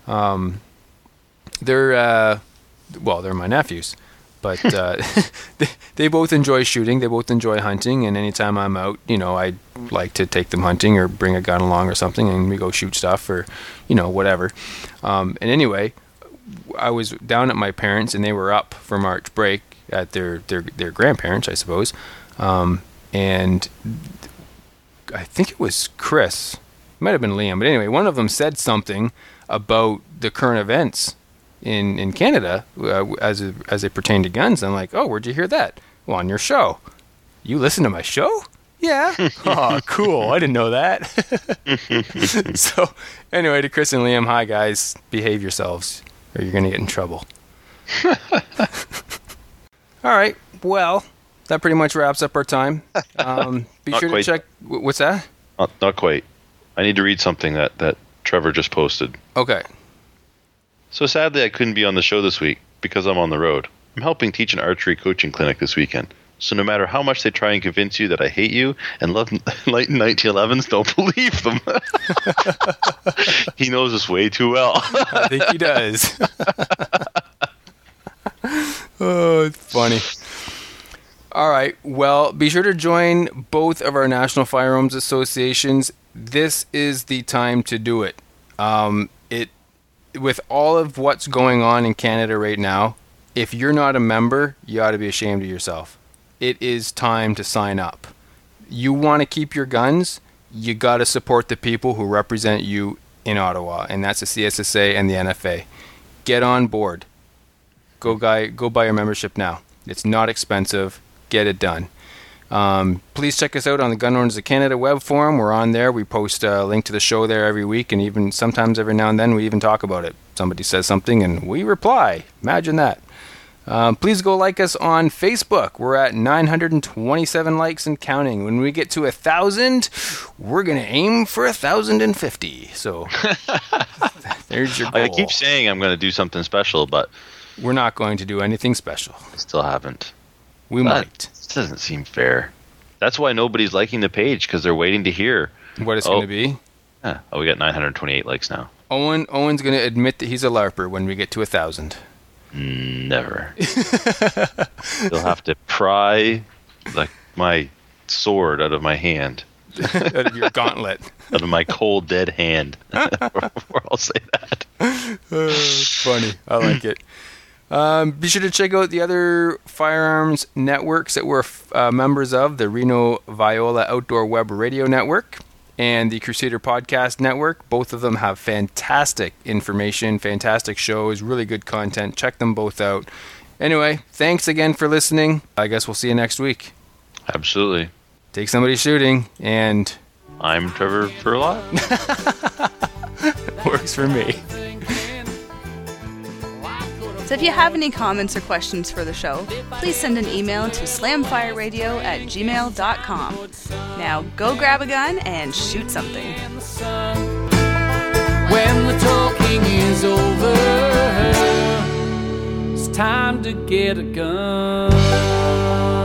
They're my nephews, but they both enjoy shooting. They both enjoy hunting, and anytime I'm out, I like to take them hunting or bring a gun along or something, and we go shoot stuff or, whatever. And anyway, I was down at my parents', and they were up for March break at their grandparents', I suppose, and I think it was Chris. It might have been Liam, but anyway, one of them said something about the current events in Canada as they pertain to guns. I'm like, oh, where'd you hear that? Well, on your show. You listen to my show? Yeah. Oh, cool. I didn't know that. So, anyway, to Chris and Liam, hi guys, behave yourselves, or you're gonna get in trouble. All right. Well, that pretty much wraps up our time. Be sure to check. What's that? Not quite. I need to read something that Trevor just posted. Okay. So sadly, I couldn't be on the show this week because I'm on the road. I'm helping teach an archery coaching clinic this weekend. So no matter how much they try and convince you that I hate you and love light 1911s, don't believe them. He knows us way too well. I think he does. Oh, it's funny. All right. Well, be sure to join both of our National Firearms Associations. This is the time to do it. With all of what's going on in Canada right now, if you're not a member, you ought to be ashamed of yourself. It is time to sign up. You want to keep your guns, you got to support the people who represent you in Ottawa, and that's the CSSA and the NFA. Get on board. Go buy your membership now. It's not expensive. Get it done. Please check us out on the Gun Owners of Canada web forum. We're on there. We post a link to the show there every week, and even sometimes every now and then we even talk about it. Somebody says something and we reply. Imagine that. Please go like us on Facebook. We're at 927 likes and counting. When we get to 1,000, we're going to aim for 1,050. So there's your goal. I keep saying I'm going to do something special, but we're not going to do anything special. I still haven't. We might. This doesn't seem fair. That's why nobody's liking the page, because they're waiting to hear what it's going to be. Yeah. Oh, we got 928 likes now. Owen's going to admit that he's a LARPer when we get to 1,000. Never. You'll have to pry like my sword out of my hand. Out of your gauntlet. Out of my cold, dead hand. Or I'll say that. Funny. I like it. Be sure to check out the other firearms networks that we're members of, the Reno Viola Outdoor Web Radio Network and the Crusader Podcast Network. Both of them have fantastic information, fantastic shows, really good content. Check them both out. Anyway, thanks again for listening. I guess we'll see you next week. Absolutely. Take somebody shooting, and I'm Trevor Furlot. Works for me. So if you have any comments or questions for the show, please send an email to slamfireradio@gmail.com. Now go grab a gun and shoot something. When the talking is over, it's time to get a gun.